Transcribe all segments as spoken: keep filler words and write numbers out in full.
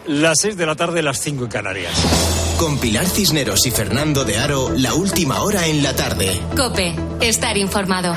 Las seis de la tarde, las cinco en Canarias. Con Pilar Cisneros y Fernando de Aro, la última hora en la tarde. COPE, estar informado.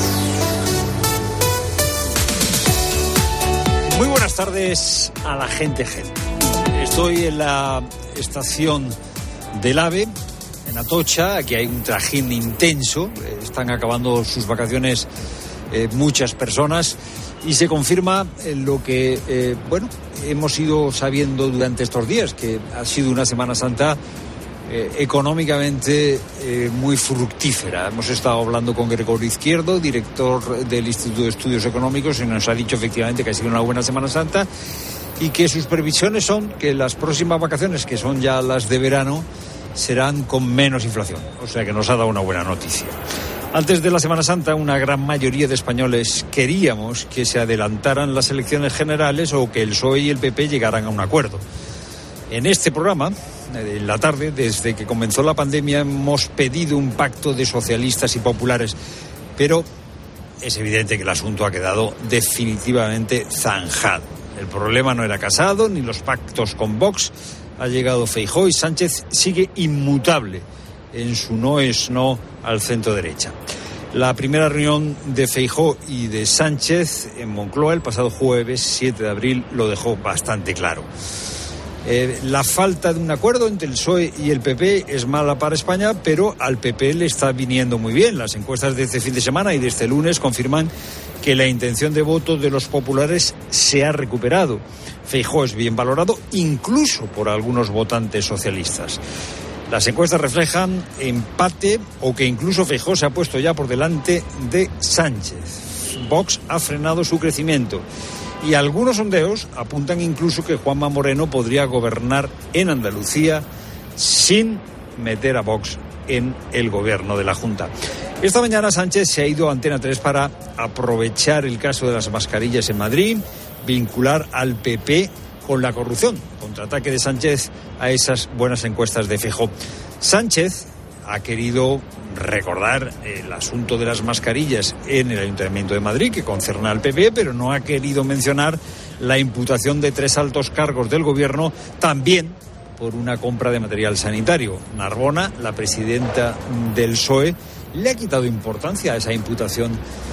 Muy buenas tardes a la gente gente. Estoy en la estación del AVE, en Atocha. Aquí hay un trajín intenso. Están acabando sus vacaciones eh, muchas personas. Y se confirma lo que, eh, bueno, hemos ido sabiendo durante estos días, que ha sido una Semana Santa eh, económicamente eh, muy fructífera. Hemos estado hablando con Gregorio Izquierdo, director del Instituto de Estudios Económicos, y nos ha dicho efectivamente que ha sido una buena Semana Santa y que sus previsiones son que las próximas vacaciones, que son ya las de verano, serán con menos inflación. O sea que nos ha dado una buena noticia. Antes de la Semana Santa, una gran mayoría de españoles queríamos que se adelantaran las elecciones generales o que el P S O E y el P P llegaran a un acuerdo. En este programa, en la tarde, desde que comenzó la pandemia, hemos pedido un pacto de socialistas y populares, pero es evidente que el asunto ha quedado definitivamente zanjado. El problema no era Casado ni los pactos con Vox. Ha llegado Feijóo y Sánchez sigue inmutable en su no es no al centro derecha. La primera reunión de Feijóo y de Sánchez en Moncloa el pasado jueves siete de abril lo dejó bastante claro. Eh, la falta de un acuerdo entre el P S O E y el P P es mala para España, pero al P P le está viniendo muy bien. Las encuestas de este fin de semana y de este lunes confirman que la intención de voto de los populares se ha recuperado. Feijóo es bien valorado incluso por algunos votantes socialistas. Las encuestas reflejan empate o que incluso Feijóo se ha puesto ya por delante de Sánchez. Vox ha frenado su crecimiento y algunos sondeos apuntan incluso que Juanma Moreno podría gobernar en Andalucía sin meter a Vox en el gobierno de la Junta. Esta mañana Sánchez se ha ido a Antena tres para aprovechar el caso de las mascarillas en Madrid, vincular al P P con la corrupción, contraataque de Sánchez a esas buenas encuestas de Feijóo. Sánchez ha querido recordar el asunto de las mascarillas en el Ayuntamiento de Madrid, que concierne al P P, pero no ha querido mencionar la imputación de tres altos cargos del gobierno, también por una compra de material sanitario. Narbona, la presidenta del P S O E, le ha quitado importancia a esa imputación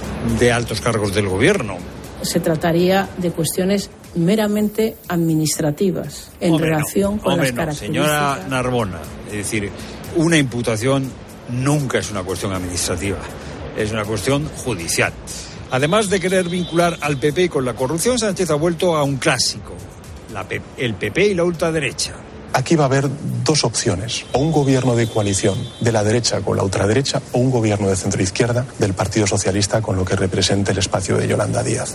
de altos cargos del gobierno. Se trataría de cuestiones meramente administrativas en hombre, relación no, con hombre, las no, características. Señora Narbona, es decir, una imputación nunca es una cuestión administrativa, es una cuestión judicial. Además de querer vincular al P P con la corrupción, Sánchez ha vuelto a un clásico, la P- el P P y la ultraderecha. Aquí va a haber dos opciones, o un gobierno de coalición de la derecha con la ultraderecha o un gobierno de centroizquierda del Partido Socialista con lo que represente el espacio de Yolanda Díaz.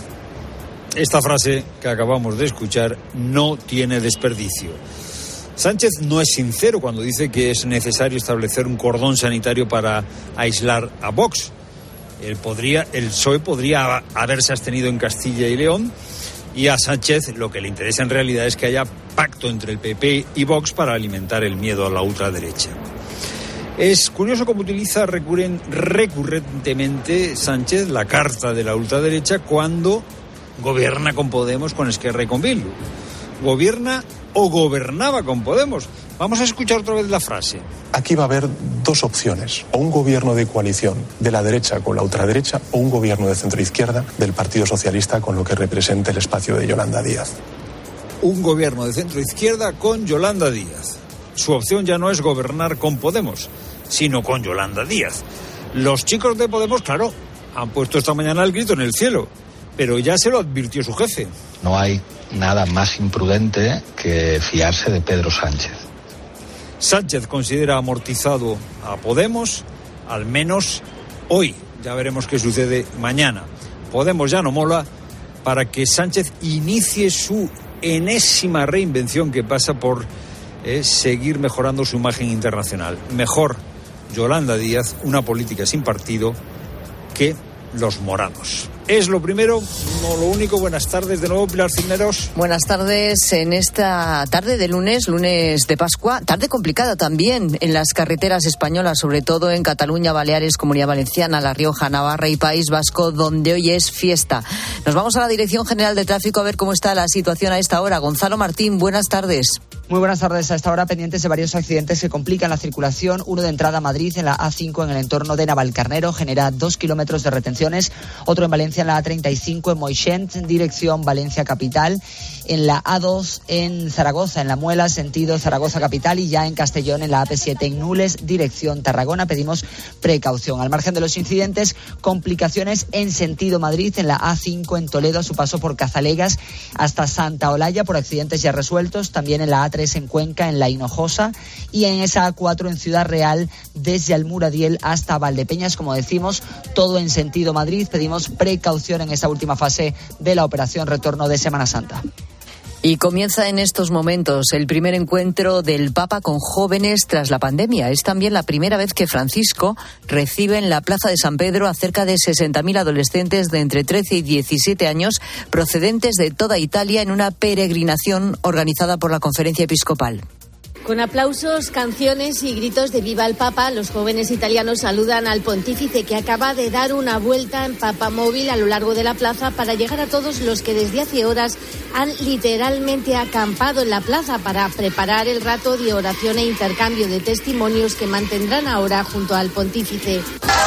Esta frase que acabamos de escuchar no tiene desperdicio. Sánchez no es sincero cuando dice que es necesario establecer un cordón sanitario para aislar a Vox. Él podría, el P S O E podría haberse abstenido en Castilla y León, y a Sánchez lo que le interesa en realidad es que haya pacto entre el P P y Vox para alimentar el miedo a la ultraderecha. Es curioso cómo utiliza recurren, recurrentemente Sánchez la carta de la ultraderecha cuando gobierna con Podemos, con Esquerra y con Bildu. Gobierna o gobernaba con Podemos. Vamos a escuchar otra vez la frase. Aquí va a haber dos opciones, o un gobierno de coalición de la derecha con la ultraderecha o un gobierno de centroizquierda del Partido Socialista con lo que represente el espacio de Yolanda Díaz. Un gobierno de centroizquierda con Yolanda Díaz. Su opción ya no es gobernar con Podemos, sino con Yolanda Díaz. Los chicos de Podemos, claro, han puesto esta mañana el grito en el cielo, pero ya se lo advirtió su jefe. No hay nada más imprudente que fiarse de Pedro Sánchez. Sánchez considera amortizado a Podemos, al menos hoy. Ya veremos qué sucede mañana. Podemos ya no mola para que Sánchez inicie su enésima reinvención que pasa por eh, seguir mejorando su imagen internacional. Mejor Yolanda Díaz, una política sin partido, que los morados. es lo primero, no lo único. Buenas tardes de nuevo, Pilar Cisneros. Buenas tardes en esta tarde de lunes, lunes de Pascua, tarde complicada también en las carreteras españolas, sobre todo en Cataluña, Baleares, Comunidad Valenciana, La Rioja, Navarra y País Vasco, donde hoy es fiesta. Nos vamos a la Dirección General de Tráfico a ver cómo está la situación a esta hora. Gonzalo Martín, buenas tardes. Muy buenas tardes. A esta hora pendientes de varios accidentes que complican la circulación. Uno de entrada a Madrid en la A cinco en el entorno de Navalcarnero genera dos kilómetros de retenciones. Otro en Valencia en la A treinta y cinco en Moixent, dirección Valencia Capital. En la A dos en Zaragoza, en La Muela, sentido Zaragoza Capital. Y ya en Castellón en la A P siete en Nules, dirección Tarragona. Pedimos precaución. Al margen de los incidentes, complicaciones en sentido Madrid en la A cinco en Toledo a su paso por Cazalegas hasta Santa Olalla por accidentes ya resueltos. También en la A tres en Cuenca, en La Hinojosa, y en esa A cuatro en Ciudad Real, desde Almuradiel hasta Valdepeñas, como decimos, todo en sentido Madrid. Pedimos precaución en esa última fase de la operación retorno de Semana Santa. Y comienza en estos momentos el primer encuentro del Papa con jóvenes tras la pandemia. Es también la primera vez que Francisco recibe en la Plaza de San Pedro a cerca de sesenta mil adolescentes de entre trece y diecisiete años procedentes de toda Italia en una peregrinación organizada por la Conferencia Episcopal. Con aplausos, canciones y gritos de viva el Papa, los jóvenes italianos saludan al pontífice, que acaba de dar una vuelta en papamóvil a lo largo de la plaza para llegar a todos los que desde hace horas han literalmente acampado en la plaza para preparar el rato de oración e intercambio de testimonios que mantendrán ahora junto al pontífice.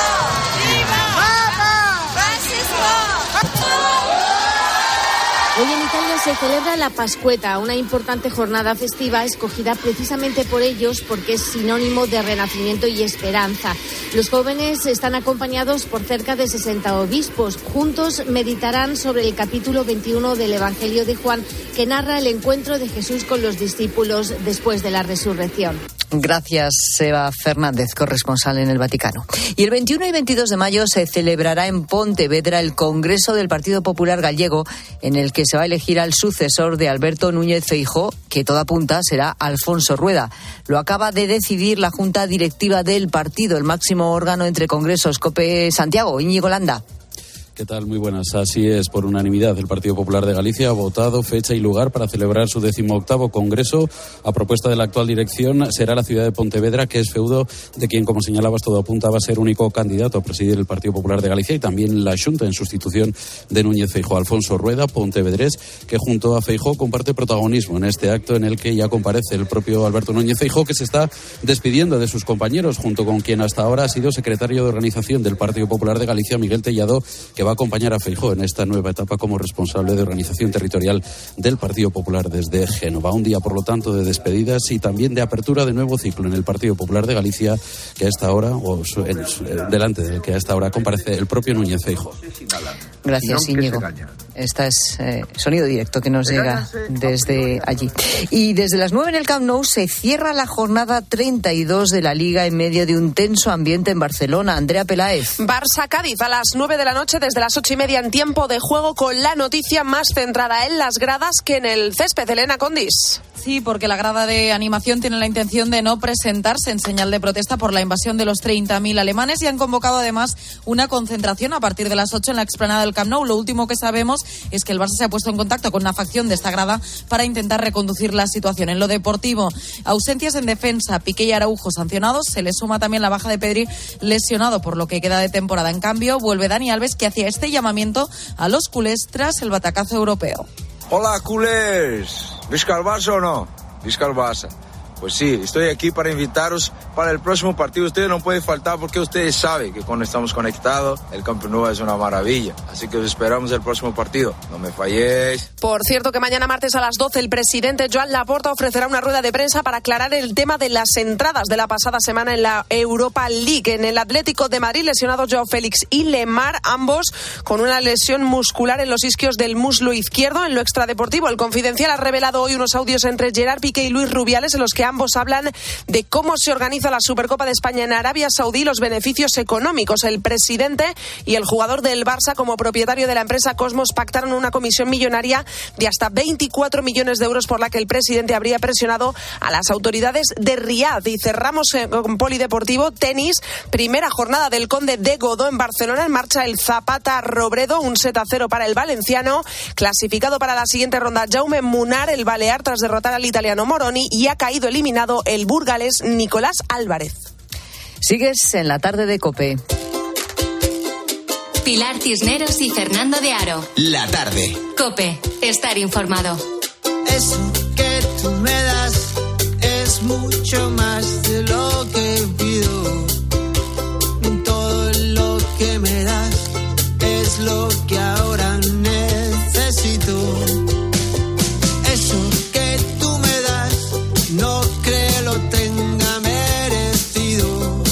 Hoy en Italia se celebra la Pascueta, una importante jornada festiva escogida precisamente por ellos porque es sinónimo de renacimiento y esperanza. Los jóvenes están acompañados por cerca de sesenta obispos. Juntos meditarán sobre el capítulo veintiuno del Evangelio de Juan, que narra el encuentro de Jesús con los discípulos después de la resurrección. Gracias, Eva Fernández, corresponsal en el Vaticano. Y el veintiuno y veintidós de mayo se celebrará en Pontevedra el Congreso del Partido Popular Gallego, en el que se va a elegir al sucesor de Alberto Núñez Feijóo, que toda apunta será Alfonso Rueda. Lo acaba de decidir la Junta Directiva del partido, el máximo órgano entre congresos. COPE Santiago, Íñigo Landa. ¿Qué tal? Muy buenas. Así es, por unanimidad, el Partido Popular de Galicia ha votado fecha y lugar para celebrar su decimoctavo congreso. A propuesta de la actual dirección será la ciudad de Pontevedra, que es feudo de quien, como señalabas, todo apunta a ser único candidato a presidir el Partido Popular de Galicia, y también la Xunta en sustitución de Núñez Feijóo. Alfonso Rueda, pontevedrés, que junto a Feijóo comparte protagonismo en este acto en el que ya comparece el propio Alberto Núñez Feijóo, que se está despidiendo de sus compañeros, junto con quien hasta ahora ha sido secretario de organización del Partido Popular de Galicia, Miguel Tellado, que va a acompañar a Feijóo en esta nueva etapa como responsable de organización territorial del Partido Popular desde Génova. Un día, por lo tanto, de despedidas y también de apertura de nuevo ciclo en el Partido Popular de Galicia, que a esta hora, o en, delante del que a esta hora comparece el propio Núñez Feijóo. Gracias, Íñigo. Este es eh, sonido directo que nos llega desde allí. Y desde las nueve en el Camp Nou se cierra la jornada treinta y dos de la Liga en medio de un tenso ambiente en Barcelona. Andrea Peláez. Barça-Cádiz a las nueve de la noche, desde las ocho y media en tiempo de juego, con la noticia más centrada en las gradas que en el césped. Elena Condis. Sí, porque la grada de animación tiene la intención de no presentarse en señal de protesta por la invasión de los treinta mil alemanes, y han convocado además una concentración a partir de las ocho en la explanada del Camp Nou. Lo último que sabemos es que el Barça se ha puesto en contacto con una facción de esta grada para intentar reconducir la situación. En lo deportivo, ausencias en defensa, Piqué y Araujo sancionados, se le suma también la baja de Pedri, lesionado por lo que queda de temporada. En cambio, vuelve Dani Alves, que hacía este llamamiento a los culés tras el batacazo europeo. Hola, culés. ¿Visca el Barça o no? Visca el Barça. Pues sí, estoy aquí para invitaros para el próximo partido. Ustedes no pueden faltar porque ustedes saben que cuando estamos conectados el Camp Nou es una maravilla. Así que os esperamos el próximo partido. No me falléis. Por cierto, que mañana martes a las doce el presidente Joan Laporta ofrecerá una rueda de prensa para aclarar el tema de las entradas de la pasada semana en la Europa League. En el Atlético de Madrid, lesionados Joao Félix y Lemar, ambos con una lesión muscular en los isquios del muslo izquierdo. En lo extradeportivo, el Confidencial ha revelado hoy unos audios entre Gerard Piqué y Luis Rubiales en los que ambos hablan de cómo se organiza la Supercopa de España en Arabia Saudí, los beneficios económicos. El presidente y el jugador del Barça, como propietario de la empresa Cosmos, pactaron una comisión millonaria de hasta veinticuatro millones de euros por la que el presidente habría presionado a las autoridades de Riad. Y cerramos con polideportivo, tenis, primera jornada del Conde de Godó en Barcelona. En marcha el Zapata Robredo, un set a cero para el valenciano. Clasificado para la siguiente ronda Jaume Munar, el balear, tras derrotar al italiano Moroni, y ha caído eliminado el burgalés Nicolás Álvarez. Sigues en la tarde de COPE. Pilar Cisneros y Fernando de Aro. La tarde. COPE, estar informado. Eso que tú me das es mucho más de lo que pido. Todo lo que me das es lo que ahora necesito. Eso que tú me das no creo lo tenga merecido.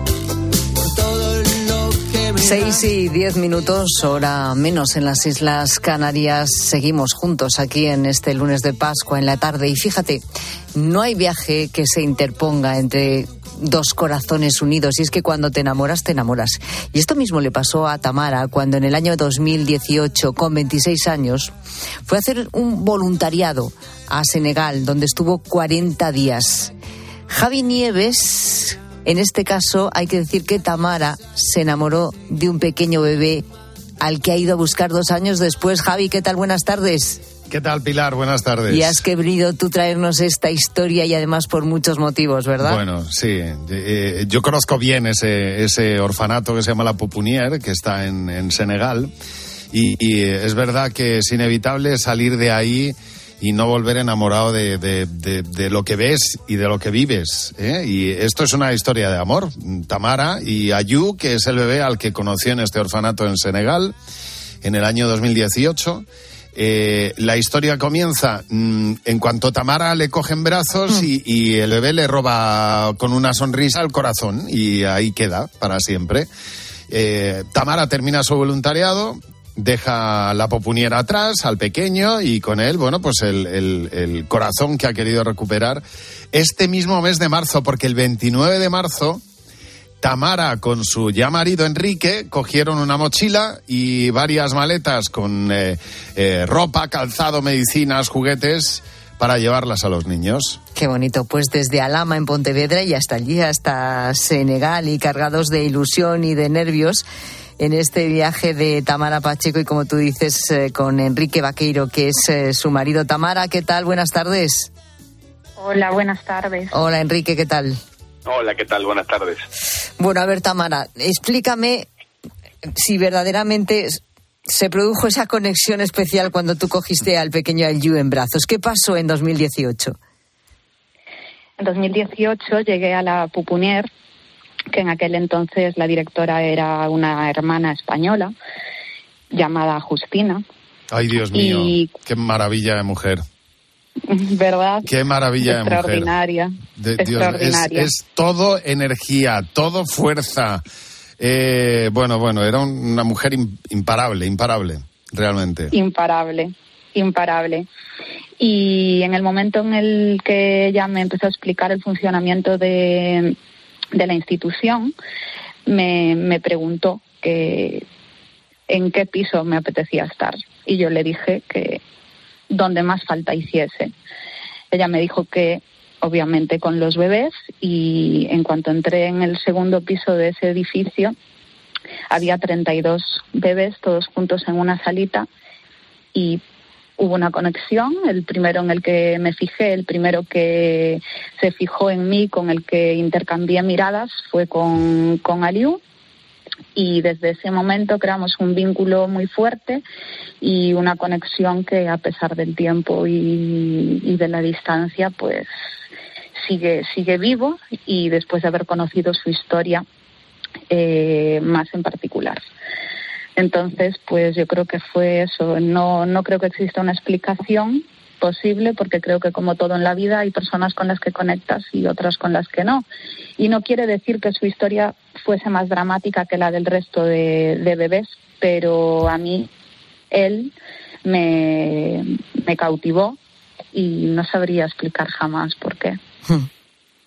Por todo lo que me Seis y diez minutos, hora menos en las Islas Canarias. Seguimos juntos aquí en este lunes de Pascua en la tarde. Y fíjate, no hay viaje que se interponga entre dos corazones unidos, y es que cuando te enamoras, te enamoras. Y esto mismo le pasó a Tamara cuando en el año dos mil dieciocho, con veintiséis años, fue a hacer un voluntariado a Senegal, donde estuvo cuarenta días. Javi Nieves, en este caso hay que decir que Tamara se enamoró de un pequeño bebé al que ha ido a buscar dos años después. Javi, ¿qué tal? Buenas tardes. ¿Qué tal, Pilar? Buenas tardes. Y has querido tú traernos esta historia, y además por muchos motivos, ¿verdad? Bueno, sí. Eh, yo conozco bien ese, ese orfanato que se llama La Pouponnière, que está en, en Senegal, y, y es verdad que es inevitable salir de ahí y no volver enamorado de, de, de, de lo que ves y de lo que vives, ¿eh? Y esto es una historia de amor. Tamara y Ayú, que es el bebé al que conoció en este orfanato en Senegal en el año dos mil dieciocho. Eh, la historia comienza mmm, en cuanto Tamara le coge en brazos y, y el bebé le roba con una sonrisa el corazón, y ahí queda para siempre. Eh, Tamara termina su voluntariado, deja La Pouponnière atrás, al pequeño, y con él, bueno, pues el, el, el corazón que ha querido recuperar este mismo mes de marzo, porque el veintinueve de marzo Tamara con su ya marido Enrique cogieron una mochila y varias maletas con eh, eh, ropa, calzado, medicinas, juguetes para llevarlas a los niños. Qué bonito, pues desde Alhama en Pontevedra y hasta allí, hasta Senegal, y cargados de ilusión y de nervios en este viaje de Tamara Pacheco y, como tú dices, eh, con Enrique Vaqueiro, que es eh, su marido. Tamara, ¿qué tal? Buenas tardes. Hola, buenas tardes. Hola, Enrique, ¿qué tal? Hola, ¿qué tal? Buenas tardes. Bueno, a ver, Tamara, explícame si verdaderamente se produjo esa conexión especial cuando tú cogiste al pequeño Ayú en brazos. ¿Qué pasó en dos mil dieciocho? En dos mil dieciocho llegué a La Pouponnière, que en aquel entonces la directora era una hermana española llamada Justina. Ay, Dios mío, y... qué maravilla de mujer. ¿Verdad? Qué maravilla de mujer. Extraordinaria. De, Extraordinaria. Dios, es, es todo energía, todo fuerza. Eh, bueno, bueno, era un, una mujer imparable, imparable, realmente. Imparable, imparable. Y en el momento en el que ella me empezó a explicar el funcionamiento de, de la institución, me, me preguntó que en qué piso me apetecía estar. Y yo le dije que donde más falta hiciese. Ella me dijo que obviamente con los bebés, y en cuanto entré en el segundo piso de ese edificio había treinta y dos bebés todos juntos en una salita, y hubo una conexión. El primero en el que me fijé, el primero que se fijó en mí, con el que intercambié miradas, fue con, con Aliou. Y desde ese momento creamos un vínculo muy fuerte y una conexión que, a pesar del tiempo y, y de la distancia, pues sigue sigue vivo, y después de haber conocido su historia eh, más en particular. Entonces, pues yo creo que fue eso. No, no creo que exista una explicación posible, porque creo que, como todo en la vida, hay personas con las que conectas y otras con las que no. Y no quiere decir que su historia fuese más dramática que la del resto de, de bebés, pero a mí él me, me cautivó y no sabría explicar jamás por qué.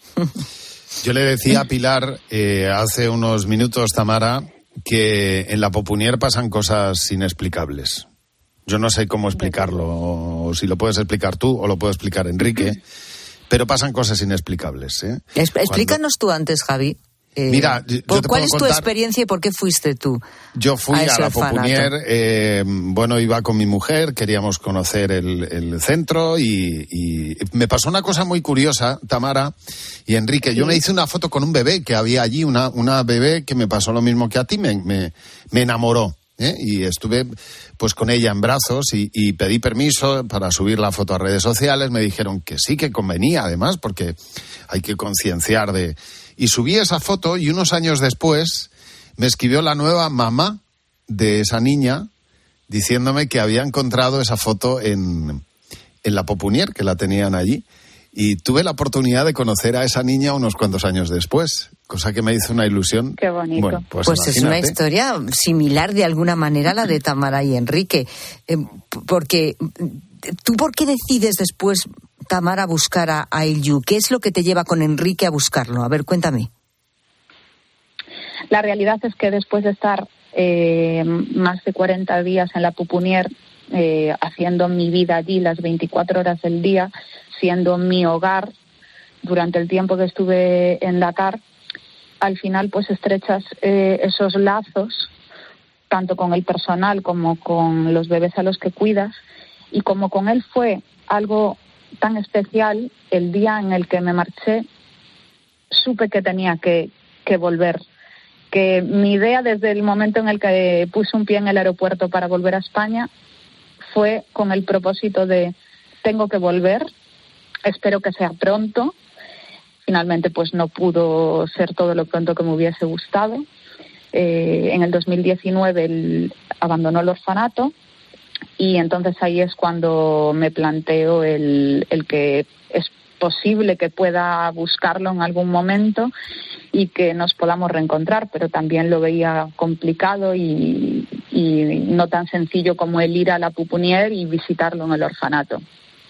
Yo le decía a Pilar eh, hace unos minutos, Tamara, que en la Popunier pasan cosas inexplicables. Yo no sé cómo explicarlo, o si lo puedes explicar tú o lo puede explicar Enrique, pero pasan cosas inexplicables. ¿eh? Explícanos Cuando... tú antes, Javi. Eh, Mira, yo ¿Cuál te puedo es tu contar... experiencia y por qué fuiste tú? Yo fui a, a la orfanato? Popunier, eh, bueno, iba con mi mujer, queríamos conocer el, el centro y, y me pasó una cosa muy curiosa, Tamara y Enrique. Yo sí. me hice una foto con un bebé que había allí, una, una bebé que me pasó lo mismo que a ti, me, me, me enamoró. ¿eh? Y estuve pues con ella en brazos y, y pedí permiso para subir la foto a redes sociales. Me dijeron que sí, que convenía además, porque hay que concienciar de... Y subí esa foto y unos años después me escribió la nueva mamá de esa niña diciéndome que había encontrado esa foto en, en la Popunier, que la tenían allí. Y tuve la oportunidad de conocer a esa niña unos cuantos años después, cosa que me hizo una ilusión. Qué bonito. Bueno, pues pues es una historia similar de alguna manera a la de Tamara y Enrique. Eh, porque, ¿tú por qué decides después, Tamara, buscar a, a Ilyu? ¿Qué es lo que te lleva con Enrique a buscarlo? A ver, cuéntame. La realidad es que después de estar eh, más de cuarenta días en la Popunier, eh, haciendo mi vida allí las veinticuatro horas del día, siendo mi hogar durante el tiempo que estuve en Dakar, al final pues estrechas eh, esos lazos, tanto con el personal como con los bebés a los que cuidas, y como con él fue algo tan especial, el día en el que me marché, supe que tenía que, que volver. Que mi idea desde el momento en el que puse un pie en el aeropuerto para volver a España fue con el propósito de tengo que volver, espero que sea pronto. Finalmente pues no pudo ser todo lo pronto que me hubiese gustado. Eh, en el dos mil diecinueve él abandonó el orfanato y entonces ahí es cuando me planteo el, el que es posible que pueda buscarlo en algún momento y que nos podamos reencontrar, pero también lo veía complicado y, y no tan sencillo como el ir a la Popunier y visitarlo en el orfanato.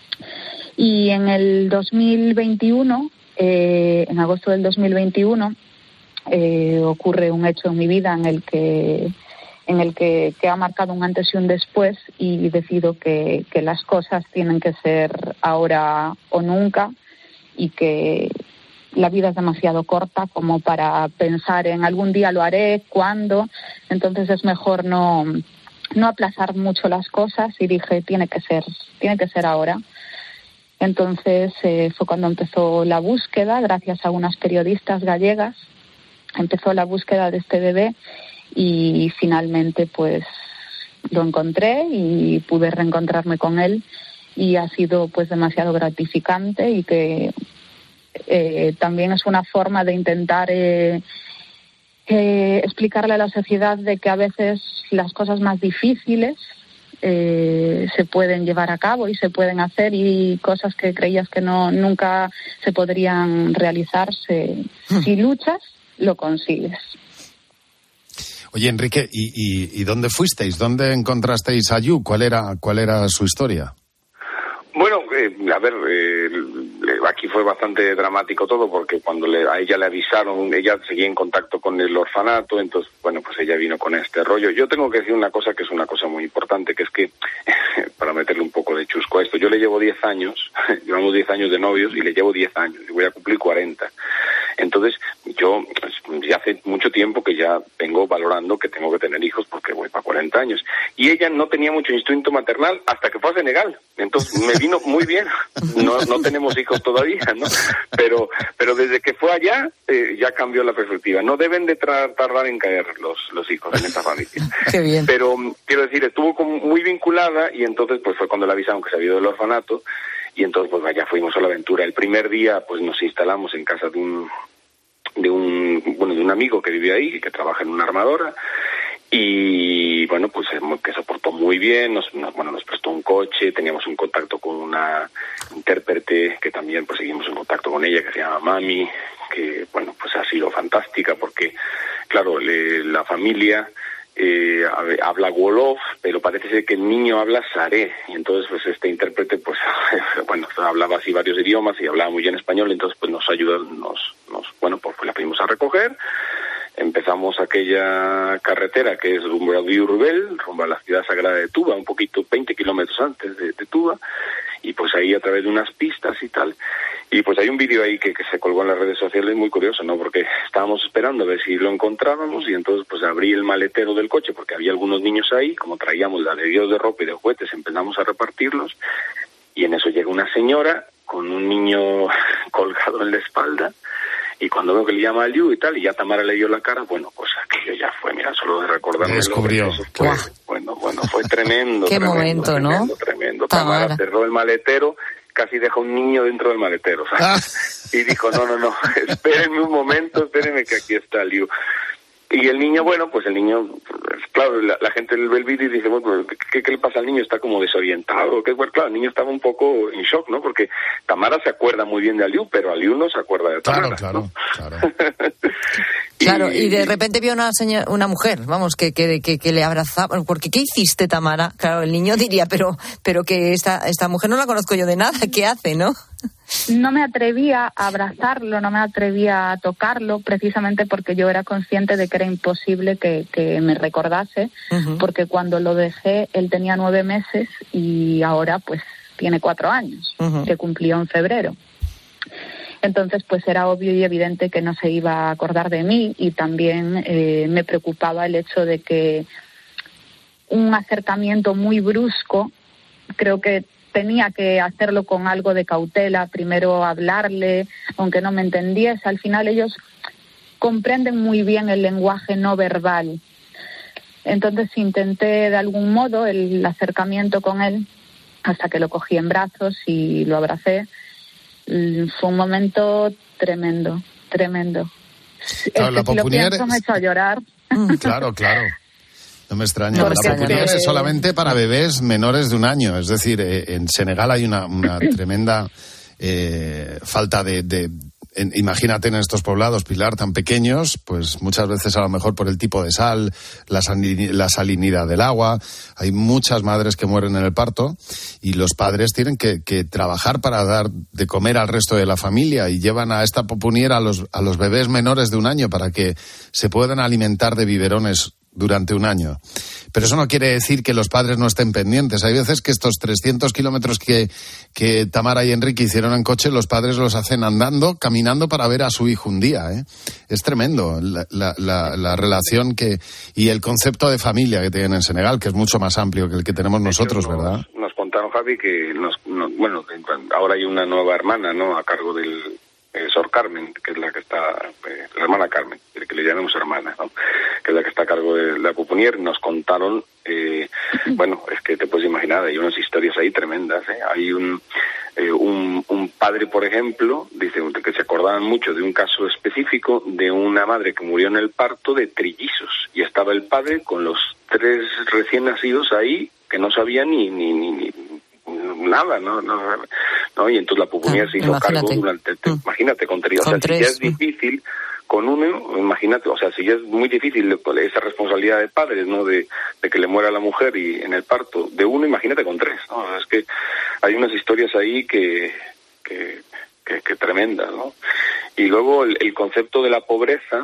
Y en el dos mil veintiuno, eh, en agosto del dos mil veintiuno, eh, ocurre un hecho en mi vida en el que en el que, que ha marcado un antes y un después, y decido que, que las cosas tienen que ser ahora o nunca, y que la vida es demasiado corta como para pensar en algún día lo haré, cuándo. Entonces es mejor no, no aplazar mucho las cosas, y dije, tiene que ser, tiene que ser ahora. Entonces eh, fue cuando empezó la búsqueda, gracias a unas periodistas gallegas, empezó la búsqueda de este bebé, y finalmente pues lo encontré y pude reencontrarme con él, y ha sido pues demasiado gratificante, y que eh, también es una forma de intentar eh, eh, explicarle a la sociedad de que a veces las cosas más difíciles eh, se pueden llevar a cabo y se pueden hacer, y cosas que creías que no nunca se podrían realizar, se, hmm. si luchas lo consigues. Oye, Enrique, ¿y, y, y dónde fuisteis? ¿Dónde encontrasteis a Yu? ¿Cuál era, cuál era su historia? Bueno, eh, a ver, eh, aquí fue bastante dramático todo, porque cuando le, a ella le avisaron, ella seguía en contacto con el orfanato, entonces, bueno, pues ella vino con este rollo. Yo tengo que decir una cosa que es una cosa muy importante, que es que, para meterle un poco de chusco a esto, yo le llevo diez años, llevamos diez años de novios y le llevo diez años, y voy a cumplir cuarenta. Entonces, yo ya hace mucho tiempo que ya vengo valorando que tengo que tener hijos porque voy para cuarenta años. Y ella no tenía mucho instinto maternal hasta que fue a Senegal. Entonces, me vino muy bien. No no tenemos hijos todavía, ¿no? Pero pero desde que fue allá, eh, ya cambió la perspectiva. No deben de tra- tardar en caer los, los hijos en esta familia. Qué bien. Pero, quiero decir, estuvo como muy vinculada, y entonces pues fue cuando le avisaron que se había ido del orfanato. Y entonces pues ya fuimos a la aventura. El primer día pues nos instalamos en casa de un de un bueno de un amigo que vive ahí, que trabaja en una armadora, y bueno, pues que soportó muy bien, nos, nos bueno nos prestó un coche, teníamos un contacto con una intérprete que también pues seguimos en contacto con ella, que se llama Mami, que bueno pues ha sido fantástica, porque claro, le, la familia eh, habla Wolof, pero parece ser que el niño habla saré, y entonces pues este intérprete pues bueno, hablaba así varios idiomas y hablaba muy bien español, entonces pues nos ayudó, nos, nos bueno, pues la fuimos a recoger. Empezamos aquella carretera que es rumbo a Diourbel, rumbo a la ciudad sagrada de Tuba, un poquito, veinte kilómetros antes de, de Tuba, y pues ahí a través de unas pistas y tal. Y pues hay un vídeo ahí que, que se colgó en las redes sociales muy curioso, ¿no? Porque estábamos esperando a ver si lo encontrábamos y entonces pues abrí el maletero del coche porque había algunos niños ahí, como traíamos la de Dios de ropa y de juguetes, empezamos a repartirlos y en eso llega una señora con un niño colgado en la espalda. Y cuando veo que le llama a Liu y tal, y ya Tamara le dio la cara, bueno, pues aquello ya fue, mira, solo de recordarme. Descubrió. Fue, bueno, bueno, fue tremendo. Qué tremendo, momento, tremendo, ¿no? Tremendo. Tamara. Tamara cerró el maletero, casi deja un niño dentro del maletero, ¿sabes? Ah. Y dijo, no, no, no, espérenme un momento, espérenme que aquí está Liu. Y el niño, bueno, pues el niño, claro, la, la gente ve el vídeo y dice, bueno, ¿qué, ¿qué le pasa al niño? Está como desorientado. ¿Qué? Bueno, claro, el niño estaba un poco en shock, ¿no? Porque Tamara se acuerda muy bien de Aliu, pero Aliu no se acuerda de Tamara. Claro, ¿no? claro, claro. y, claro, y de repente vio una señora, una mujer, vamos, que, que, que, que le abrazaba. Porque, ¿qué hiciste, Tamara? Claro, el niño diría, pero, pero que esta, esta mujer no la conozco yo de nada. ¿Qué hace, no? No me atrevía a abrazarlo, no me atrevía a tocarlo, precisamente porque yo era consciente de que era imposible que, que me recordase, uh-huh. porque cuando lo dejé él tenía nueve meses y ahora pues tiene cuatro años, uh-huh. que cumplió en febrero. Entonces pues era obvio y evidente que no se iba a acordar de mí y también eh, me preocupaba el hecho de que un acercamiento muy brusco, creo que tenía que hacerlo con algo de cautela, primero hablarle, aunque no me entendiese. Al final ellos comprenden muy bien el lenguaje no verbal. Entonces intenté de algún modo el acercamiento con él hasta que lo cogí en brazos y lo abracé. Fue un momento tremendo, tremendo. Claro, la si lo Popunier pienso, me he hecho a llorar. Claro, claro. No me extraña. Porque... La Popunier es solamente para bebés menores de un año. Es decir, eh, en Senegal hay una, una tremenda eh, falta de... de en, imagínate en estos poblados, Pilar, tan pequeños, pues muchas veces a lo mejor por el tipo de sal, la, sal, la salinidad del agua, hay muchas madres que mueren en el parto y los padres tienen que, que trabajar para dar de comer al resto de la familia y llevan a esta Popunier a los, a los bebés menores de un año para que se puedan alimentar de biberones durante un año. Pero eso no quiere decir que los padres no estén pendientes. Hay veces que estos trescientos kilómetros que, que Tamara y Enrique hicieron en coche, los padres los hacen andando, caminando para ver a su hijo un día, ¿eh? Es tremendo la, la, la, la relación que y el concepto de familia que tienen en Senegal, que es mucho más amplio que el que tenemos nosotros, nos, ¿verdad? Nos contaron, Javi, que nos, nos, bueno, ahora hay una nueva hermana, ¿no?, a cargo del Eh, Sor Carmen, que es la que está, eh, la hermana Carmen, que le llamamos hermana, ¿no?, que es la que está a cargo de la Popunier. Nos contaron, eh, bueno, es que te puedes imaginar, hay unas historias ahí tremendas, ¿eh? Hay un, eh, un, un padre, por ejemplo, dice que se acordaban mucho de un caso específico de una madre que murió en el parto de trillizos, y estaba el padre con los tres recién nacidos ahí, que no sabía ni, ni, ni, ni nada, ¿no? no, no y entonces la Popunier ah, se hizo imagínate. cargo durante, te, mm. imagínate, con tres, o sea, tres. Si ya es difícil con uno, imagínate, o sea, si ya es muy difícil esa responsabilidad de padres, ¿no?, de, de que le muera la mujer y en el parto de uno, imagínate con tres, ¿no? Es que hay unas historias ahí que, que, que, que tremendas, ¿no? Y luego el, el concepto de la pobreza,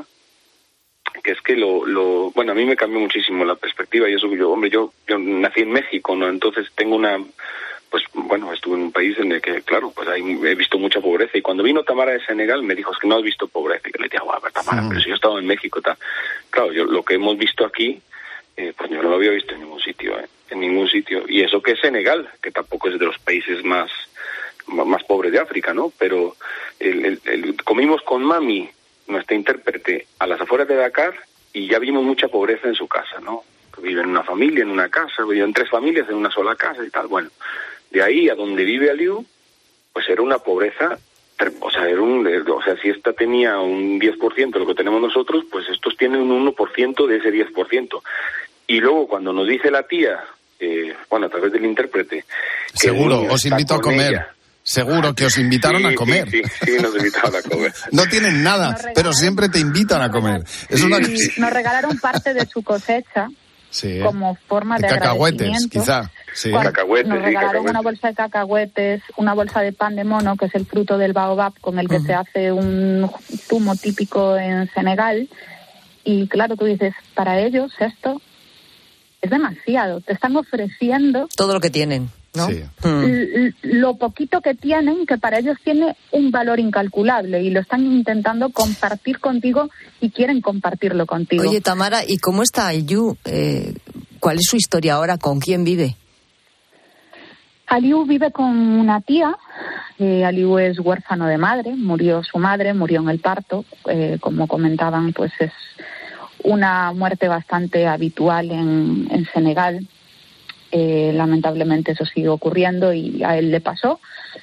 que es que lo, lo, bueno, a mí me cambió muchísimo la perspectiva, y eso que yo, hombre, yo, yo nací en México, ¿no? Entonces tengo una, pues bueno, estuve en un país en el que, claro, pues hay, he visto mucha pobreza, y cuando vino Tamara de Senegal me dijo, es que no has visto pobreza, y yo le dije, guau, Tamara, sí. pero si yo he estado en México, tal. Claro, yo lo que hemos visto aquí, eh, pues yo no lo había visto en ningún sitio, ¿eh? En ningún sitio, y eso que es Senegal, que tampoco es de los países más, más pobres de África, ¿no? Pero el, el, el, comimos con mami, nuestra intérprete, a las afueras de Dakar, y ya vimos mucha pobreza en su casa, ¿no? Vive en una familia, en una casa, vive en tres familias en una sola casa y tal. Bueno, de ahí a donde vive Aliu, pues era una pobreza, o sea, era un, o sea, si esta tenía un diez por ciento de lo que tenemos nosotros, pues estos tienen un uno por ciento de ese diez por ciento. Y luego cuando nos dice la tía, eh, bueno, a través del intérprete... Seguro, os invito a comer. Ella, Seguro que os invitaron sí, a comer. Sí, sí, sí, nos invitaron a comer. No tienen nada, pero siempre te invitan a comer. Es una... Nos regalaron parte de su cosecha, Sí. como forma de, de cacahuetes, agradecimiento. quizá. Sí. Cacahuetes, Nos sí, regalaron cacahuetes. una bolsa de cacahuetes, una bolsa de pan de mono, que es el fruto del baobab con el que uh-huh. se hace un zumo típico en Senegal. Y claro, tú dices, para ellos esto es demasiado. Te están ofreciendo todo lo que tienen, ¿no? Sí. L- lo poquito que tienen, que para ellos tiene un valor incalculable, y lo están intentando compartir contigo y quieren compartirlo contigo. Oye, Tamara, ¿y cómo está Ayu? Eh, ¿Cuál es su historia ahora? ¿Con quién vive? Aliu vive con una tía. Eh, Aliu es huérfano de madre, murió su madre, murió en el parto. Eh, como comentaban, pues es una muerte bastante habitual en, en Senegal. Eh, lamentablemente eso sigue ocurriendo y a él le pasó.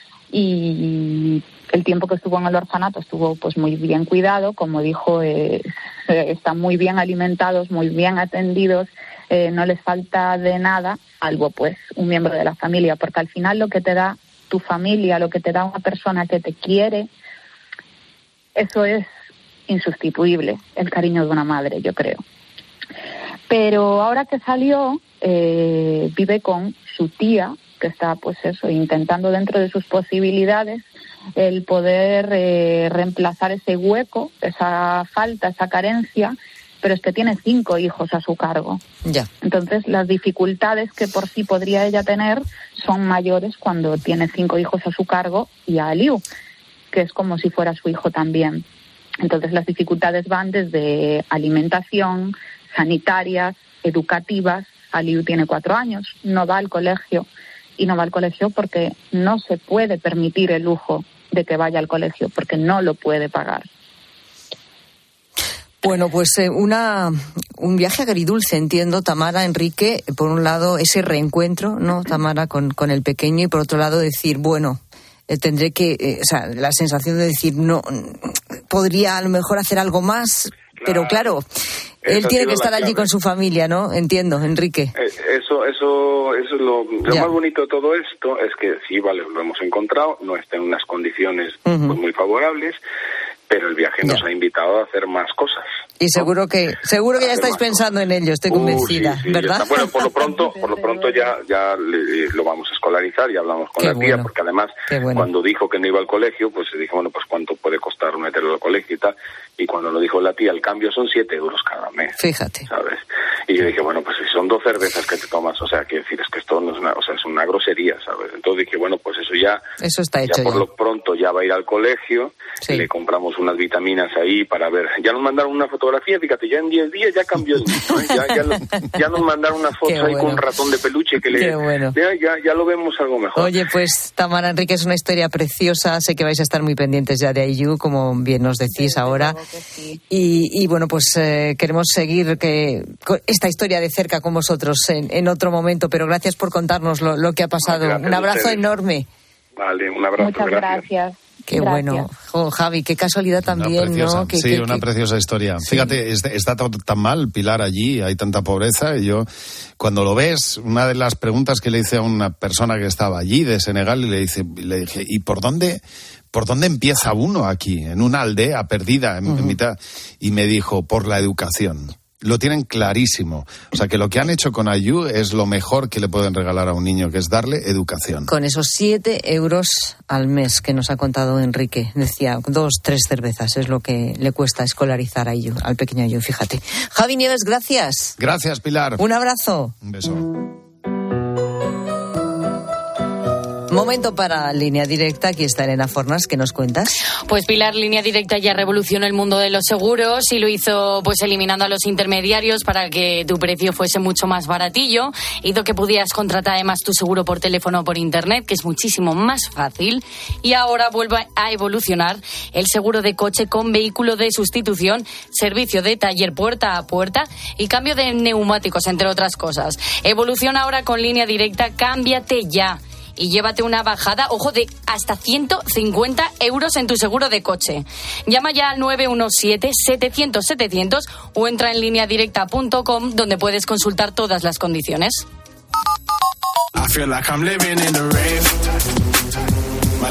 Y el tiempo que estuvo en el orfanato estuvo pues muy bien cuidado, como dijo, eh, están muy bien alimentados, muy bien atendidos. Eh, no les falta de nada, salvo pues un miembro de la familia, porque al final lo que te da tu familia, lo que te da una persona que te quiere, eso es insustituible, el cariño de una madre, yo creo. Pero ahora que salió, eh, vive con su tía, que está pues eso, intentando dentro de sus posibilidades el poder eh, reemplazar ese hueco, esa falta, esa carencia, pero es que tiene cinco hijos a su cargo. Ya. Entonces, las dificultades que por sí podría ella tener son mayores cuando tiene cinco hijos a su cargo y a Aliu, que es como si fuera su hijo también. Entonces, las dificultades van desde alimentación, sanitarias, educativas. Aliu tiene cuatro años, no va al colegio, y no va al colegio porque no se puede permitir el lujo de que vaya al colegio, porque no lo puede pagar. Bueno, pues eh, una un viaje agridulce, entiendo, Tamara, Enrique. Por un lado, ese reencuentro, ¿no, Tamara, con, con el pequeño, y por otro lado, decir, bueno, eh, tendré que, eh, o sea, la sensación de decir, no, podría a lo mejor hacer algo más, claro, pero claro, él Esa tiene que estar clave. allí con su familia, ¿no? Entiendo, Enrique. Eh, Eso, eso, eso es lo, lo más bonito de todo esto, es que sí, vale, lo hemos encontrado, no está en unas condiciones uh-huh. pues, muy favorables, pero el viaje nos ya. ha invitado a hacer más cosas. Y seguro que seguro que ya estáis pensando cosas. en ello, estoy convencida, uh, sí, sí, ¿verdad? Bueno, por lo pronto, por lo pronto ya ya le, lo vamos a escolarizar, y hablamos con Qué la tía, bueno. porque además bueno. cuando dijo que no iba al colegio, pues se dijo, bueno, pues cuánto puede costar meterlo al colegio y tal, y cuando lo dijo la tía, el cambio son siete euros cada mes. Fíjate. ¿Sabes? Y yo dije, bueno, pues si son dos cervezas que te tomas, o sea, quiero decir, es que esto no es una, o sea, es una grosería, ¿sabes? Entonces dije, bueno, pues eso ya, eso está hecho ya por ya. lo pronto ya va a ir al colegio, sí. le compramos unas vitaminas ahí para ver, ya nos mandaron una fotografía, fíjate, ya en diez días ya cambió el niño, ¿eh? ya, ya, lo, ya nos mandaron una foto bueno. ahí con un ratón de peluche que le, bueno. ya, ya, ya lo vemos algo mejor. Oye, pues Tamara, Enrique, es una historia preciosa, sé que vais a estar muy pendientes ya de Ayu, como bien nos decís sí, ahora, sí. y, y bueno, pues eh, queremos seguir que con esta historia de cerca con vosotros en, en otro momento, pero gracias por contarnos lo, lo que ha pasado. Gracias un abrazo enorme. Vale, un abrazo. Muchas gracias. gracias. Qué gracias. bueno. Oh, Javi, qué casualidad también, ¿no? Que, sí, que, una que... preciosa historia. Sí. Fíjate, está todo tan mal, Pilar, allí, hay tanta pobreza, y yo, cuando lo ves, una de las preguntas que le hice a una persona que estaba allí, de Senegal, y le, dice, le dije, ¿y por dónde... ¿Por dónde empieza uno aquí? En una aldea perdida, en, uh-huh. en mitad. Y me dijo, por la educación. Lo tienen clarísimo. O sea, que lo que han hecho con Ayu es lo mejor que le pueden regalar a un niño, que es darle educación. Con esos siete euros al mes que nos ha contado Enrique. Decía, dos, tres cervezas es lo que le cuesta escolarizar a Ayu, al pequeño Ayu, fíjate. Javi Nieves, gracias. Gracias, Pilar. Un abrazo. Un beso. Momento para Línea Directa. Aquí está Elena Fornas. ¿Qué nos cuentas? Pues Pilar, Línea Directa ya revolucionó el mundo de los seguros y lo hizo pues eliminando a los intermediarios para que tu precio fuese mucho más baratillo. Hizo que pudieras contratar además tu seguro por teléfono o por internet, que es muchísimo más fácil. Y ahora vuelve a evolucionar el seguro de coche con vehículo de sustitución, servicio de taller puerta a puerta y cambio de neumáticos, entre otras cosas. Evoluciona ahora con Línea Directa. Cámbiate ya y llévate una bajada, ojo, de hasta ciento cincuenta euros en tu seguro de coche. Llama ya al nueve uno siete, setecientos, setecientos o entra en línea directa punto com, donde puedes consultar todas las condiciones. I feel like I'm living in the rave. My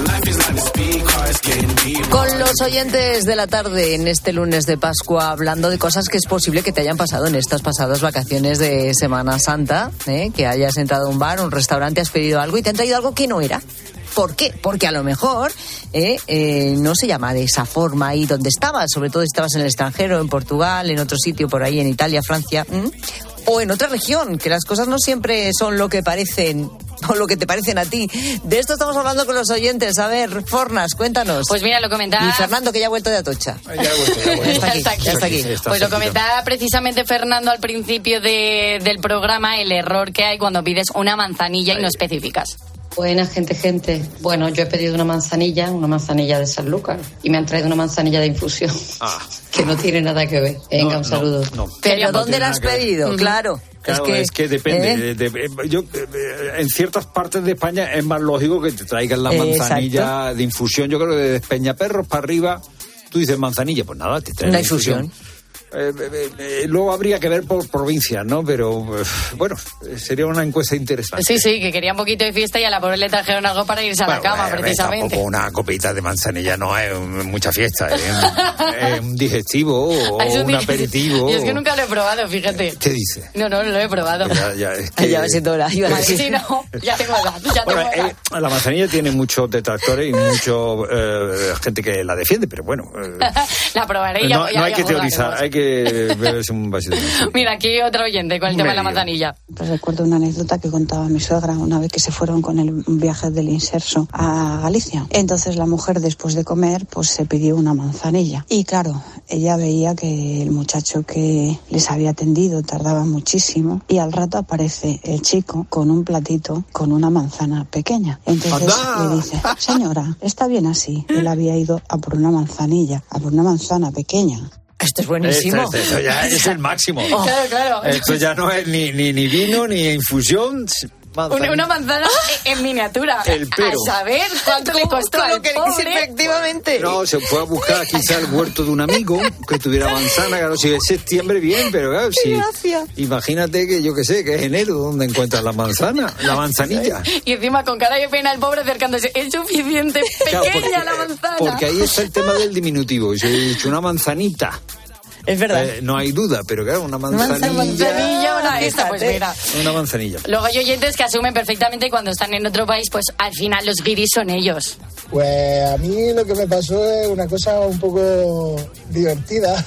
Con los oyentes de la tarde en este lunes de Pascua, hablando de cosas que es posible que te hayan pasado en estas pasadas vacaciones de Semana Santa, ¿eh? Que hayas entrado a un bar, un restaurante, has pedido algo y te han traído algo que no era. ¿Por qué? Porque a lo mejor eh, eh, no se llama de esa forma ahí donde estabas, sobre todo si estabas en el extranjero, en Portugal, en otro sitio por ahí, en Italia, Francia, ¿m? O en otra región, que las cosas no siempre son lo que parecen o lo que te parecen a ti. De esto estamos hablando con los oyentes. A ver, Fornas, cuéntanos. Pues mira, lo comentaba... Y Fernando, que ya ha vuelto de Atocha. Ya ha vuelto, ya ha vuelto. Ya está aquí, ya está aquí. ya está aquí. Pues lo comentaba precisamente Fernando al principio de, del programa, el error que hay cuando pides una manzanilla y no especificas. Buenas, gente, gente. Bueno, yo he pedido una manzanilla, una manzanilla de San Lucas, y me han traído una manzanilla de infusión, ah. que no tiene nada que ver. Venga, no, un saludo. No, no. ¿Pero dónde la has pedido? Claro. Claro, es que, es que depende. ¿eh? De, de, yo, en ciertas partes de España es más lógico que te traigan la manzanilla Exacto. de infusión. Yo creo que de Peñaperros para arriba, tú dices manzanilla, pues nada, te traen una la infusión. infusión. Eh, eh, eh, luego habría que ver por provincias, ¿no? Pero eh, bueno, sería una encuesta interesante. Sí, sí, que quería un poquito de fiesta y a la pobre le trajeron algo para irse a bueno, la cama, bueno, precisamente. Tampoco una copita de manzanilla no es mucha fiesta, es ¿eh? un digestivo o un, un aperitivo. Y es que nunca lo he probado, fíjate. ¿Qué dice? No, no, no lo he probado. Ya, ya, es que... ya me siento hora. Iba a decir. Sí, no, ya tengo edad, ya bueno, tengo edad. Eh, la manzanilla tiene muchos detractores y mucha eh, gente que la defiende, pero bueno. Eh, la probaré y ya, no, ya, no hay ya que teorizar, hay que beberse un vasito. Mira, aquí otro oyente con el tema de la manzanilla. Pues recuerdo una anécdota que contaba mi suegra una vez que se fueron con el viaje del Inserso a Galicia. Entonces la mujer, después de comer, pues se pidió una manzanilla. Y claro, ella veía que el muchacho que les había atendido tardaba muchísimo y al rato aparece el chico con un platito con una manzana pequeña. Entonces ¡Anda! Le dice, señora, está bien así. Él había ido a por una manzanilla, a por una manzana pequeña. Esto es buenísimo. Esto, esto ya es el máximo. Oh. Claro, claro. Esto ya no es ni, ni, ni vino, ni infusión. Una, una manzana en miniatura. El pero. A saber cuánto le costó al que pobre. Efectivamente. No, se fue a buscar quizá el huerto de un amigo que tuviera manzana. Claro, si es septiembre, bien, pero claro, si... Gracias. Imagínate que, yo qué sé, que es enero donde encuentras la manzana, la manzanilla. Y encima con cara de pena el pobre acercándose. Es suficiente, pequeña claro, porque, la manzana. Porque ahí está el tema del diminutivo. Si he dicho una manzanita... Es verdad. Eh, no hay duda, pero claro, una manzanilla. Una manzanilla, una esta, pues mira. Una manzanilla. Luego hay oyentes que asumen perfectamente cuando están en otro país, pues al final los guiris son ellos. Pues a mí lo que me pasó es una cosa un poco divertida,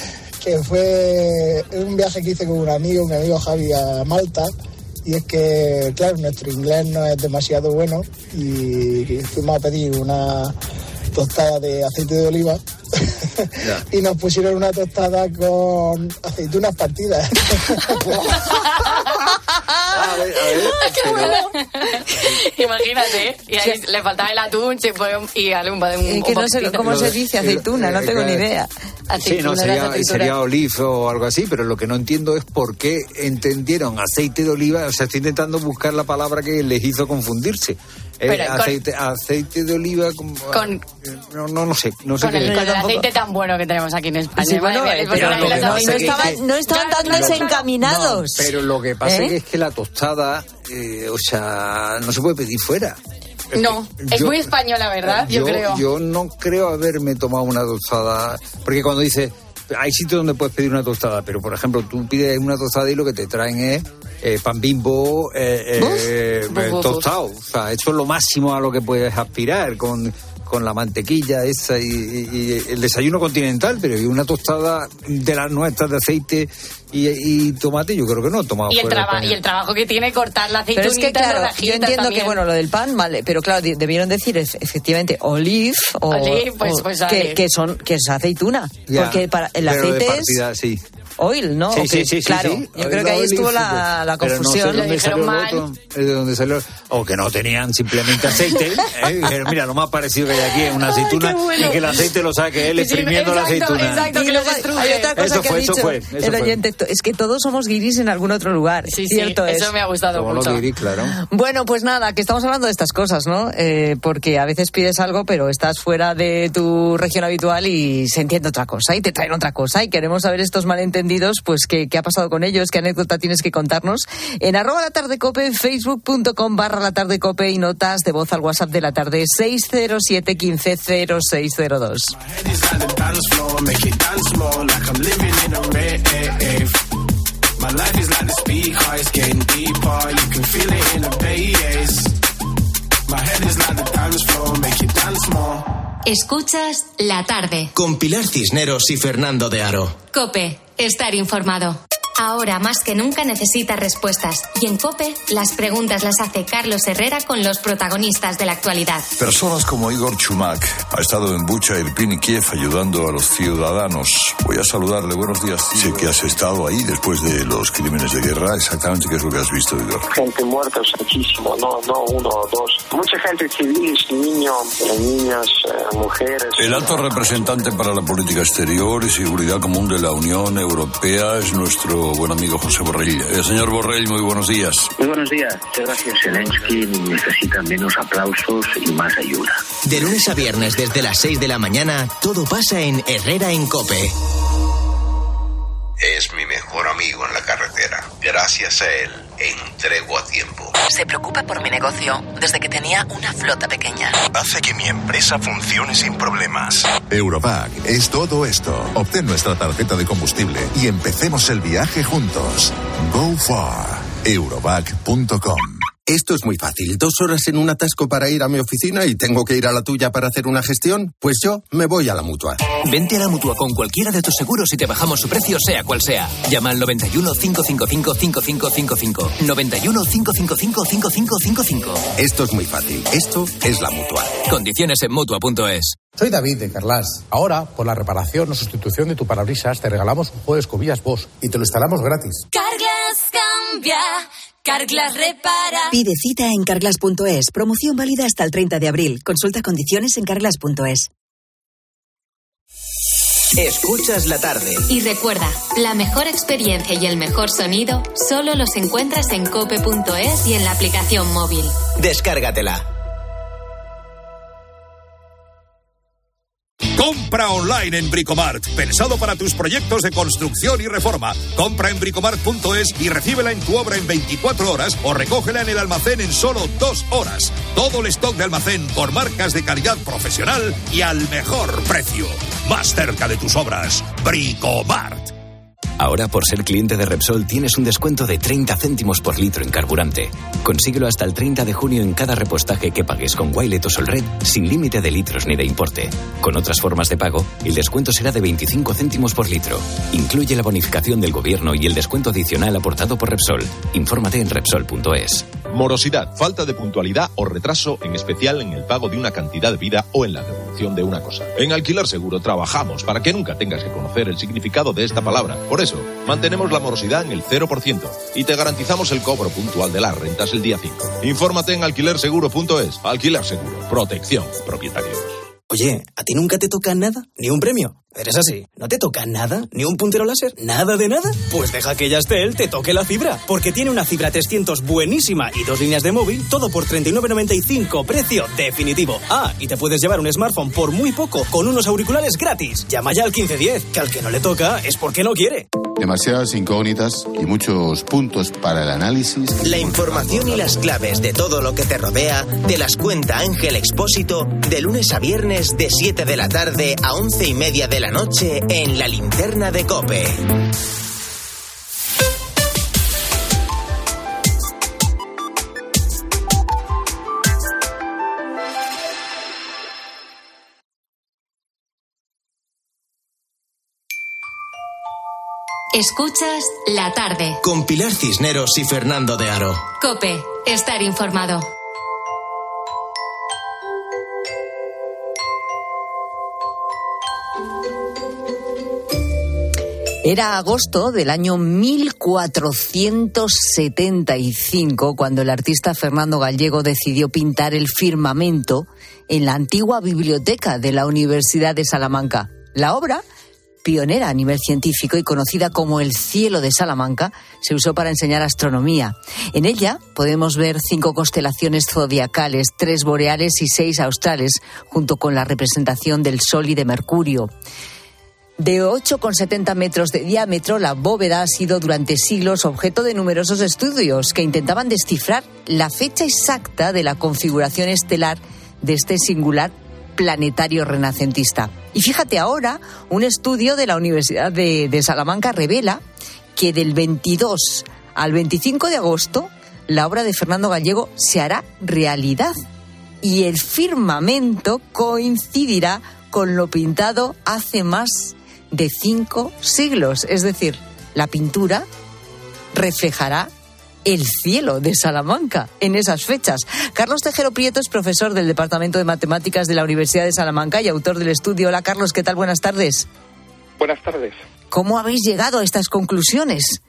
que fue un viaje que hice con un amigo, mi amigo Javi, a Malta. Y es que, claro, nuestro inglés no es demasiado bueno y fuimos a pedir una tostada de aceite de oliva y nos pusieron una tostada con aceitunas partidas. A ver, a ver, ¡qué bueno! Imagínate, y ahí le faltaba el atún y algún de un, es que no sé cómo se dice aceituna, no tengo ni idea. Sí, no, sería, sería olive o algo así, pero lo que no entiendo es por qué entendieron aceite de oliva. O sea, estoy intentando buscar la palabra que les hizo confundirse. Eh, aceite, con, aceite de oliva con, con no, no, no sé, no sé con, qué el, es. con el aceite tan bueno que tenemos aquí en España. Sí, bueno, vale, pero vale, no, vale, no, vale, no, estaban, no estaban tan desencaminados. No, pero lo que pasa ¿Eh? es que la tostada, eh, o sea, no se puede pedir fuera. No, yo, es muy española, ¿verdad? Yo, yo creo. Yo no creo haberme tomado una tostada, porque cuando dices, hay sitios donde puedes pedir una tostada, pero por ejemplo, tú pides una tostada y lo que te traen es eh, pan Bimbo eh, eh, eh, tostado. O sea, eso es lo máximo a lo que puedes aspirar con, con la mantequilla esa y, y, y el desayuno continental, pero y una tostada de las nuestras de aceite y, y tomate, yo creo que no he tomado. Y el, traba, y el trabajo que tiene cortar la aceitunita. Pero es que claro, yo entiendo también. Que bueno, lo del pan, vale, pero claro, debieron decir efectivamente olive o, olive, pues, o pues, que, que son que es aceituna, ya, porque para el pero aceite de partida, es sí. Oil, ¿no? Sí, okay, sí, sí, claro. sí, sí. Yo creo que ahí estuvo la, la confusión. Pero no sé dónde salió el otro, de dónde salió, o que no tenían simplemente aceite. ¿eh? Dijeron, mira, lo más parecido que hay aquí es una aceituna. Ay, bueno. Y que el aceite lo saque él exprimiendo exacto, la aceituna. Exacto, y que luego lo destruye. Hay otra cosa eso que fue, ha dicho eso fue, eso el fue. oyente. Exacto, es que todos somos guiris en algún otro lugar. Sí, cierto sí, es. eso me ha gustado Como mucho. lo guiri, claro. Bueno, pues nada, que estamos hablando de estas cosas, ¿no? Eh, porque a veces pides algo, pero estás fuera de tu región habitual y se entiende otra cosa y te traen otra cosa y queremos saber estos malentendidos, pues qué, qué ha pasado con ellos, qué anécdota tienes que contarnos en arroba la tarde cope, facebook.com barra la tarde cope y notas de voz al WhatsApp de la tarde seis cero siete uno cinco cero seis cero dos. My life is like the speed car, it's getting deeper. You can feel it in the bass. My head is like the dance floor, make you dance more. Escuchas La Tarde. Con Pilar Cisneros y Fernando de Aro. COPE. Estar informado. Ahora más que nunca necesita respuestas. Y en COPE, las preguntas las hace Carlos Herrera con los protagonistas de la actualidad. Personas como Igor Chumak ha estado en Bucha, Irpin y Kiev ayudando a los ciudadanos. Voy a saludarle. Buenos días, tío. Sé que has estado ahí después de los crímenes de guerra. Exactamente qué es lo que has visto, Igor. Gente muerta, muchísimo. No, no uno o dos. Mucha gente civil, niños, niñas, eh, mujeres. El alto representante para la política exterior y seguridad común de la Unión Europea es nuestro buen amigo José Borrell. Eh, señor Borrell, muy buenos días. Muy buenos días. Muchas gracias. Zelensky necesita menos aplausos y más ayuda. De lunes a viernes desde las seis de la mañana, todo pasa en Herrera en COPE. Es mi mejor amigo en la carretera. Gracias a él, entrego a tiempo. Se preocupa por mi negocio desde que tenía una flota pequeña. Hace que mi empresa funcione sin problemas. Eurovac es todo esto. Obtén nuestra tarjeta de combustible y empecemos el viaje juntos. Go far. Eurovac punto com. Esto es muy fácil. Dos horas en un atasco para ir a mi oficina y tengo que ir a la tuya para hacer una gestión. Pues yo me voy a la Mutua. Vente a la Mutua con cualquiera de tus seguros y te bajamos su precio sea cual sea. Llama al noventa y uno, cinco cinco cinco, cinco cinco cinco cinco. noventa y uno, cinco cinco cinco, cinco cinco cinco cinco. Esto es muy fácil. Esto es la Mutua. Condiciones en Mutua punto es. Soy David de Carlas. Ahora, por la reparación o sustitución de tu parabrisas, te regalamos un juego de escobillas Bosch y te lo instalamos gratis. Carglass cambia. Carglass repara. Pide cita en carglass punto es. Promoción válida hasta el treinta de abril. Consulta condiciones en carglass punto es. Escuchas la tarde. Y recuerda, la mejor experiencia y el mejor sonido solo los encuentras en cope punto es y en la aplicación móvil. Descárgatela. Compra online en Bricomart, pensado para tus proyectos de construcción y reforma. Compra en bricomart punto es y recíbela en tu obra en veinticuatro horas o recógela en el almacén en solo dos horas. Todo el stock de almacén por marcas de calidad profesional y al mejor precio. Más cerca de tus obras, Bricomart. Ahora, por ser cliente de Repsol, tienes un descuento de treinta céntimos por litro en carburante. Consíguelo hasta el treinta de junio en cada repostaje que pagues con Wilet o Solred, sin límite de litros ni de importe. Con otras formas de pago, el descuento será de veinticinco céntimos por litro. Incluye la bonificación del gobierno y el descuento adicional aportado por Repsol. Infórmate en Repsol punto es. Morosidad, falta de puntualidad o retraso, en especial en el pago de una cantidad de vida o en la devolución de una cosa. En Alquiler Seguro trabajamos para que nunca tengas que conocer el significado de esta palabra. Por eso, mantenemos la morosidad en el cero por ciento y te garantizamos el cobro puntual de las rentas el día cinco. Infórmate en alquiler seguro punto es. Alquiler Seguro, protección de propietarios. Oye, ¿a ti nunca te toca nada? ¿Ni un premio? ¿Eres así? ¿No te toca nada? ¿Ni un puntero láser? ¿Nada de nada? Pues deja que Yastel te toque la fibra, porque tiene una fibra trescientos buenísima y dos líneas de móvil, todo por treinta y nueve noventa y cinco, precio definitivo. Ah, y te puedes llevar un smartphone por muy poco, con unos auriculares gratis. Llama ya al quince diez, que al que no le toca es porque no quiere. Demasiadas incógnitas y muchos puntos para el análisis. La información y las claves de todo lo que te rodea te las cuenta Ángel Expósito de lunes a viernes de siete de la tarde a once y media de la noche en La Linterna de COPE. Escuchas La Tarde. Con Pilar Cisneros y Fernando de Aro. COPE. Estar informado. Era agosto del año mil cuatrocientos setenta y cinco cuando el artista Fernando Gallego decidió pintar el firmamento en la antigua biblioteca de la Universidad de Salamanca. La obra, pionera a nivel científico y conocida como el cielo de Salamanca, se usó para enseñar astronomía. En ella podemos ver cinco constelaciones zodiacales, tres boreales y seis australes, junto con la representación del Sol y de Mercurio. De ocho coma setenta metros de diámetro, la bóveda ha sido durante siglos objeto de numerosos estudios que intentaban descifrar la fecha exacta de la configuración estelar de este singular planetario renacentista. Y fíjate ahora, un estudio de la Universidad de, de Salamanca revela que del veintidós al veinticinco de agosto la obra de Fernando Gallego se hará realidad y el firmamento coincidirá con lo pintado hace más de cinco siglos. Es decir, la pintura reflejará el cielo de Salamanca en esas fechas. Carlos Tejero Prieto es profesor del Departamento de Matemáticas de la Universidad de Salamanca y autor del estudio. Hola, Carlos, ¿qué tal? Buenas tardes. Buenas tardes. ¿Cómo habéis llegado a estas conclusiones?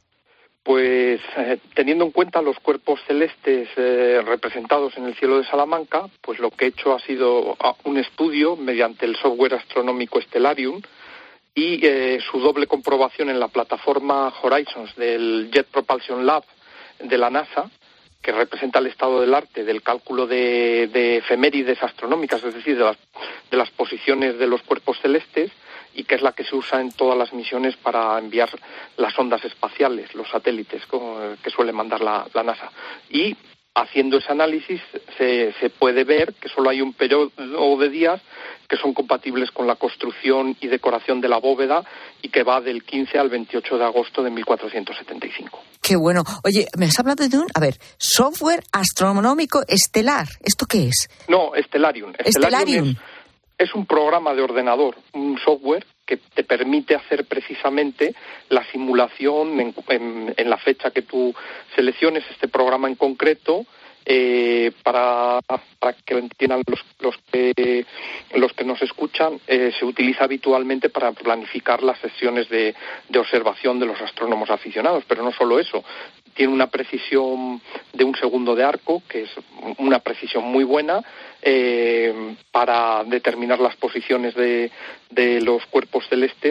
Pues eh, teniendo en cuenta los cuerpos celestes eh, representados en el cielo de Salamanca, pues lo que he hecho ha sido un estudio mediante el software astronómico Stellarium y eh, su doble comprobación en la plataforma Horizons del Jet Propulsion Lab de la NASA, que representa el estado del arte del cálculo de, de efemérides astronómicas, es decir, de las, de las posiciones de los cuerpos celestes, y que es la que se usa en todas las misiones para enviar las ondas espaciales, los satélites que suele mandar la, la NASA. Y haciendo ese análisis se, se puede ver que solo hay un periodo de días que son compatibles con la construcción y decoración de la bóveda y que va del quince al veintiocho de agosto de mil cuatrocientos setenta y cinco. Qué bueno. Oye, me has hablado de un, a ver, software astronómico estelar. ¿Esto qué es? No, Stellarium. Stellarium. Es, es un programa de ordenador, un software que te permite hacer precisamente la simulación en, en, en la fecha que tú selecciones este programa en concreto. Eh, para, para que lo entiendan los, los, que, los que nos escuchan, eh, se utiliza habitualmente para planificar las sesiones de, de observación de los astrónomos aficionados, pero no solo eso, tiene una precisión de un segundo de arco, que es una precisión muy buena eh, para determinar las posiciones de, de los cuerpos celestes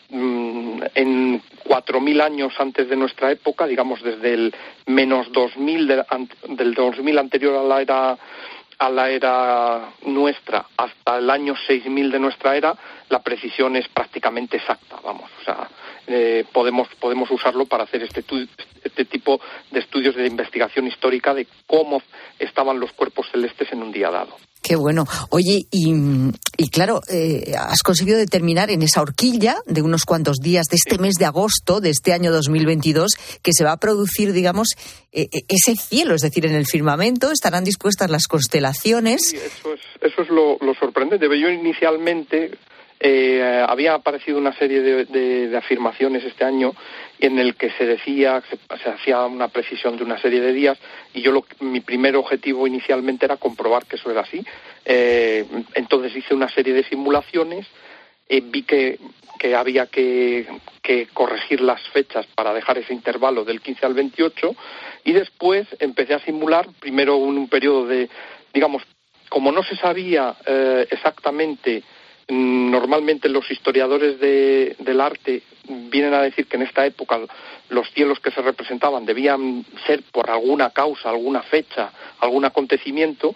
en cuatro mil años antes de nuestra época, digamos desde el menos dos mil de, del dos mil anterior a la era a la era nuestra hasta el año seis mil de nuestra era, la precisión es prácticamente exacta, vamos, o sea, eh, podemos podemos usarlo para hacer este este tipo de estudios de investigación histórica de cómo estaban los cuerpos celestes en un día dado. Qué bueno. Oye, y, y claro, eh, has conseguido determinar en esa horquilla de unos cuantos días de este mes de agosto de este año dos mil veintidós que se va a producir, digamos, eh, ese cielo, es decir, en el firmamento estarán dispuestas las constelaciones. Sí, eso es, eso es lo, lo sorprendente. Yo inicialmente eh, había aparecido una serie de, de, de afirmaciones este año en el que se decía, se, se hacía una precisión de una serie de días, y yo lo, mi primer objetivo inicialmente era comprobar que eso era así. Eh, entonces hice una serie de simulaciones, eh, vi que, que había que, que corregir las fechas para dejar ese intervalo del quince al veintiocho, y después empecé a simular primero un, un periodo de, digamos, como no se sabía eh, exactamente. Normalmente los historiadores de, del arte vienen a decir que en esta época los cielos que se representaban debían ser por alguna causa, alguna fecha, algún acontecimiento,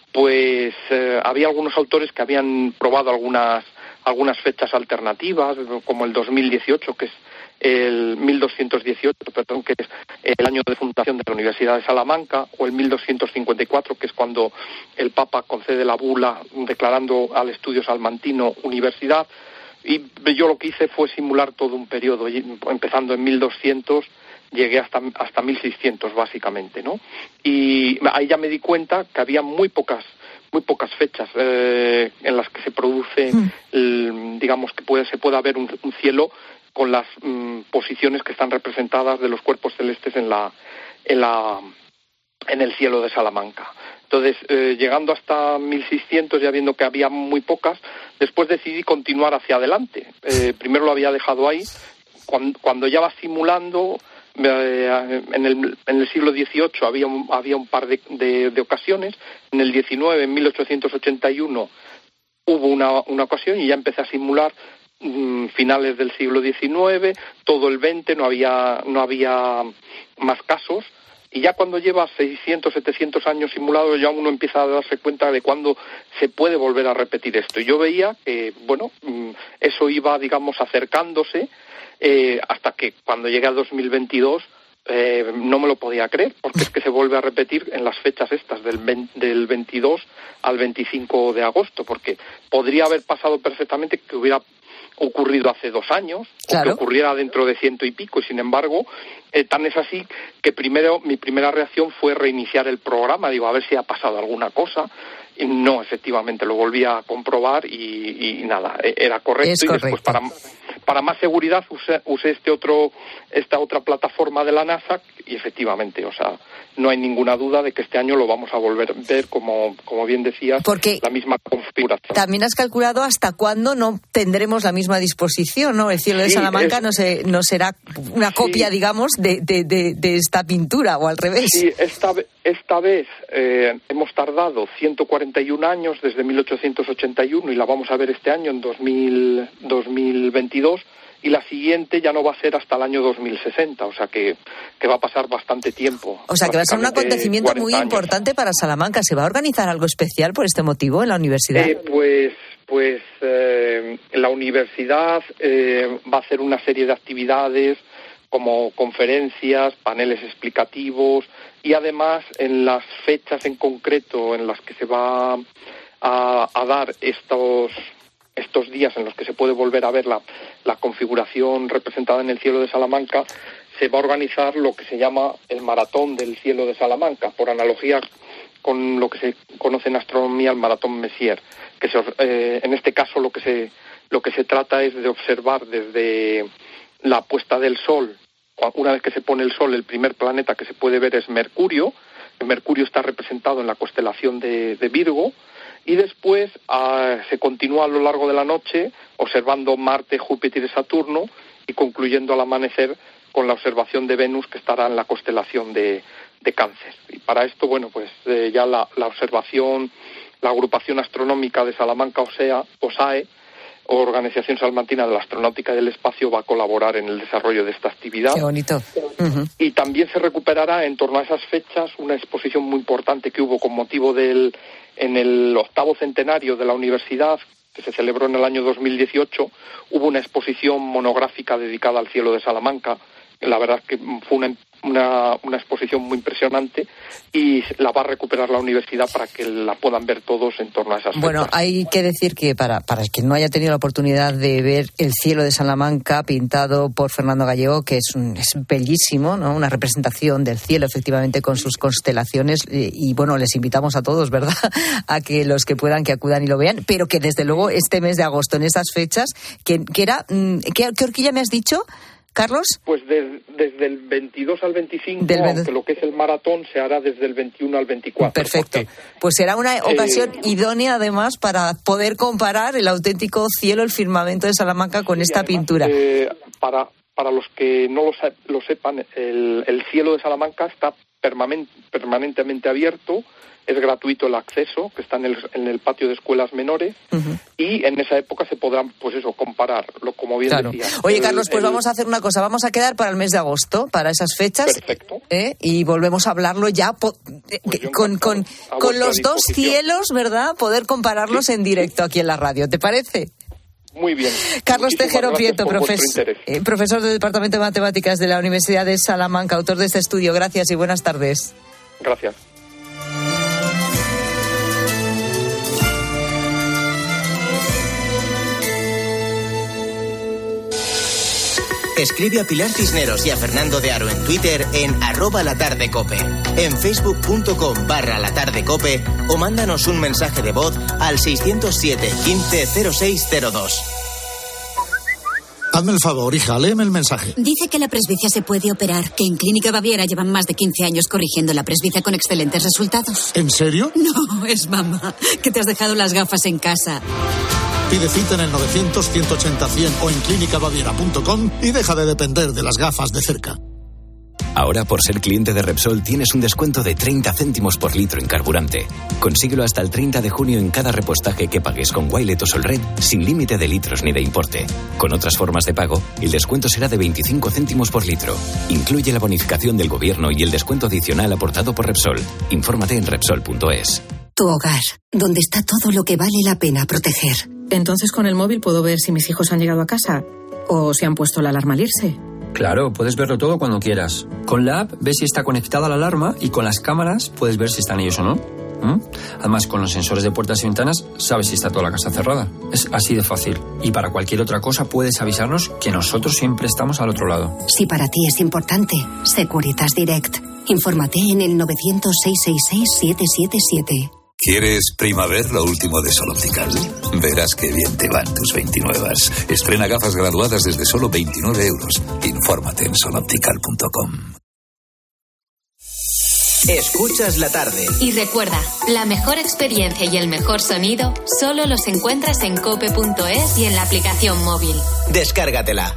pues eh, había algunos autores que habían probado algunas algunas fechas alternativas, como el dos mil dieciocho, que es el mil doscientos dieciocho, perdón, que es el año de fundación de la Universidad de Salamanca, o el mil doscientos cincuenta y cuatro, que es cuando el Papa concede la bula declarando al estudio salmantino universidad. Y yo lo que hice fue simular todo un periodo, empezando en mil doscientos, llegué hasta hasta mil seiscientos básicamente, ¿no? Y ahí ya me di cuenta que había muy pocas muy pocas fechas eh, en las que se produce, mm. el, digamos, que puede, se pueda ver un, un cielo con las mm, posiciones que están representadas de los cuerpos celestes en la en la en el cielo de Salamanca. Entonces, eh, llegando hasta mil seiscientos, ya viendo que había muy pocas, después decidí continuar hacia adelante. Eh, primero lo había dejado ahí. Cuando, cuando ya vas simulando, eh, en, el, en el siglo dieciocho había un, había un par de, de, de ocasiones. En el diecinueve, en mil ochocientos ochenta y uno, hubo una, una ocasión, y ya empecé a simular mmm, finales del siglo diecinueve, todo el veinte no había, no había más casos. Y ya cuando lleva seiscientos, setecientos años simulados, ya uno empieza a darse cuenta de cuándo se puede volver a repetir esto. Y yo veía que, bueno, eso iba, digamos, acercándose, eh, hasta que cuando llegué a dos mil veintidós, eh, no me lo podía creer, porque es que se vuelve a repetir en las fechas estas, del, veinte, del veintidós al veinticinco de agosto, porque podría haber pasado perfectamente que hubiera ocurrido hace dos años, claro, o que ocurriera dentro de ciento y pico, y sin embargo, eh, tan es así que primero mi primera reacción fue reiniciar el programa, digo, a ver si ha pasado alguna cosa, y no, efectivamente, lo volví a comprobar y, y nada, era correcto, es y correcto. Después para, para más seguridad usé, usé este otro, esta otra plataforma de la NASA, y efectivamente, o sea, no hay ninguna duda de que este año lo vamos a volver a ver, como, como bien decías, porque la misma configuración. También has calculado hasta cuándo no tendremos la misma disposición, ¿no? El cielo de sí, Salamanca es, no, se, no será una copia, sí, digamos, de, de, de, de esta pintura, o al revés. Sí, esta, esta vez eh, hemos tardado ciento cuarenta y un años desde mil ochocientos ochenta y uno y la vamos a ver este año en dos mil, dos mil veintidós. Y la siguiente ya no va a ser hasta el año dos mil sesenta, o sea que, que va a pasar bastante tiempo. O sea que va a ser un acontecimiento muy años. importante para Salamanca. ¿Se va a organizar algo especial por este motivo en la universidad? Eh, pues pues eh, la universidad eh, va a hacer una serie de actividades como conferencias, paneles explicativos y además en las fechas en concreto en las que se va a, a dar estos... estos días en los que se puede volver a ver la, la configuración representada en el cielo de Salamanca, se va a organizar lo que se llama el maratón del cielo de Salamanca, por analogía con lo que se conoce en astronomía el maratón Messier, que se, eh, en este caso lo que se lo que se trata es de observar desde la puesta del Sol. Una vez que se pone el Sol, el primer planeta que se puede ver es Mercurio. El Mercurio está representado en la constelación de, de Virgo. Y después uh, se continúa a lo largo de la noche observando Marte, Júpiter y Saturno y concluyendo al amanecer con la observación de Venus, que estará en la constelación de, de Cáncer. Y para esto, bueno, pues eh, ya la, la observación, la agrupación astronómica de Salamanca, o sea, OSAE, Organización Salmantina de la Astronáutica y del Espacio, va a colaborar en el desarrollo de esta actividad. Qué bonito. Uh-huh. Y también se recuperará en torno a esas fechas una exposición muy importante que hubo con motivo del en el octavo centenario de la universidad, que se celebró en el año dos mil dieciocho, hubo una exposición monográfica dedicada al cielo de Salamanca. La verdad es que fue una, una, una exposición muy impresionante y la va a recuperar la universidad para que la puedan ver todos en torno a esas fechas. Bueno, hay que decir que para, para el que no haya tenido la oportunidad de ver el cielo de Salamanca pintado por Fernando Gallego, que es, un, es bellísimo, ¿no? Una representación del cielo efectivamente con sus constelaciones y, y bueno, les invitamos a todos, ¿verdad?, a que los que puedan que acudan y lo vean, pero que desde luego este mes de agosto, en esas fechas, que, que era, ¿qué, qué horquilla me has dicho, Carlos? Pues de, desde el veintidós al veinticinco, Del... aunque lo que es el maratón se hará desde el veintiuno al veinticuatro. Perfecto. Porque, pues será una ocasión eh, idónea, además, para poder comparar el auténtico cielo, el firmamento de Salamanca con sí, esta además, pintura. Eh, para, para los que no lo, lo sepan, el, el cielo de Salamanca está permanent, permanentemente abierto. Es gratuito el acceso, que está en el, en el patio de escuelas menores, uh-huh. y en esa época se podrán, pues eso, comparar, lo, como bien claro. decía. Oye, el, Carlos, pues el... vamos a hacer una cosa, vamos a quedar para el mes de agosto, para esas fechas. Perfecto. ¿eh? Y volvemos a hablarlo ya po- pues con, con, con los dos cielos, ¿verdad? Poder compararlos sí. en directo aquí en la radio, ¿te parece? Muy bien. Carlos Tejero Prieto, profes- eh, profesor del Departamento de Matemáticas de la Universidad de Salamanca, autor de este estudio. Gracias y buenas tardes. Gracias. Escribe a Pilar Cisneros y a Fernando de Aro en Twitter en arroba latardecope, en facebook.com barra latardecope o mándanos un mensaje de voz al seiscientos siete, quince, cero seis cero dos. Hazme el favor, hija, léeme el mensaje. Dice que la presbicia se puede operar, que en Clínica Baviera llevan más de quince años corrigiendo la presbicia con excelentes resultados. ¿En serio? No, es mamá, que te has dejado las gafas en casa. Pide cita en el novecientos, ciento ochenta, cien o en clínica baviera punto com y deja de depender de las gafas de cerca. Ahora, por ser cliente de Repsol, tienes un descuento de treinta céntimos por litro en carburante. Consíguelo hasta el treinta de junio en cada repostaje que pagues con Wilet o Solred, sin límite de litros ni de importe. Con otras formas de pago, el descuento será de veinticinco céntimos por litro. Incluye la bonificación del gobierno y el descuento adicional aportado por Repsol. Infórmate en Repsol punto es. Tu hogar, donde está todo lo que vale la pena proteger. Entonces con el móvil puedo ver si mis hijos han llegado a casa o si han puesto la alarma al irse. Claro, puedes verlo todo cuando quieras. Con la app ves si está conectada la alarma y con las cámaras puedes ver si están ellos o no. ¿Mm? Además, con los sensores de puertas y ventanas sabes si está toda la casa cerrada. Es así de fácil. Y para cualquier otra cosa puedes avisarnos que nosotros siempre estamos al otro lado. Si para ti es importante, Securitas Direct. Infórmate en el novecientos, seiscientos sesenta y seis, siete siete siete. ¿Quieres Primaver, lo último de Sol Optical? Verás qué bien te van tus veintinuevas. Estrena gafas graduadas desde solo veintinueve euros. Infórmate en sol optical punto com. Escuchas la tarde. Y recuerda, la mejor experiencia y el mejor sonido solo los encuentras en cope punto es y en la aplicación móvil. Descárgatela.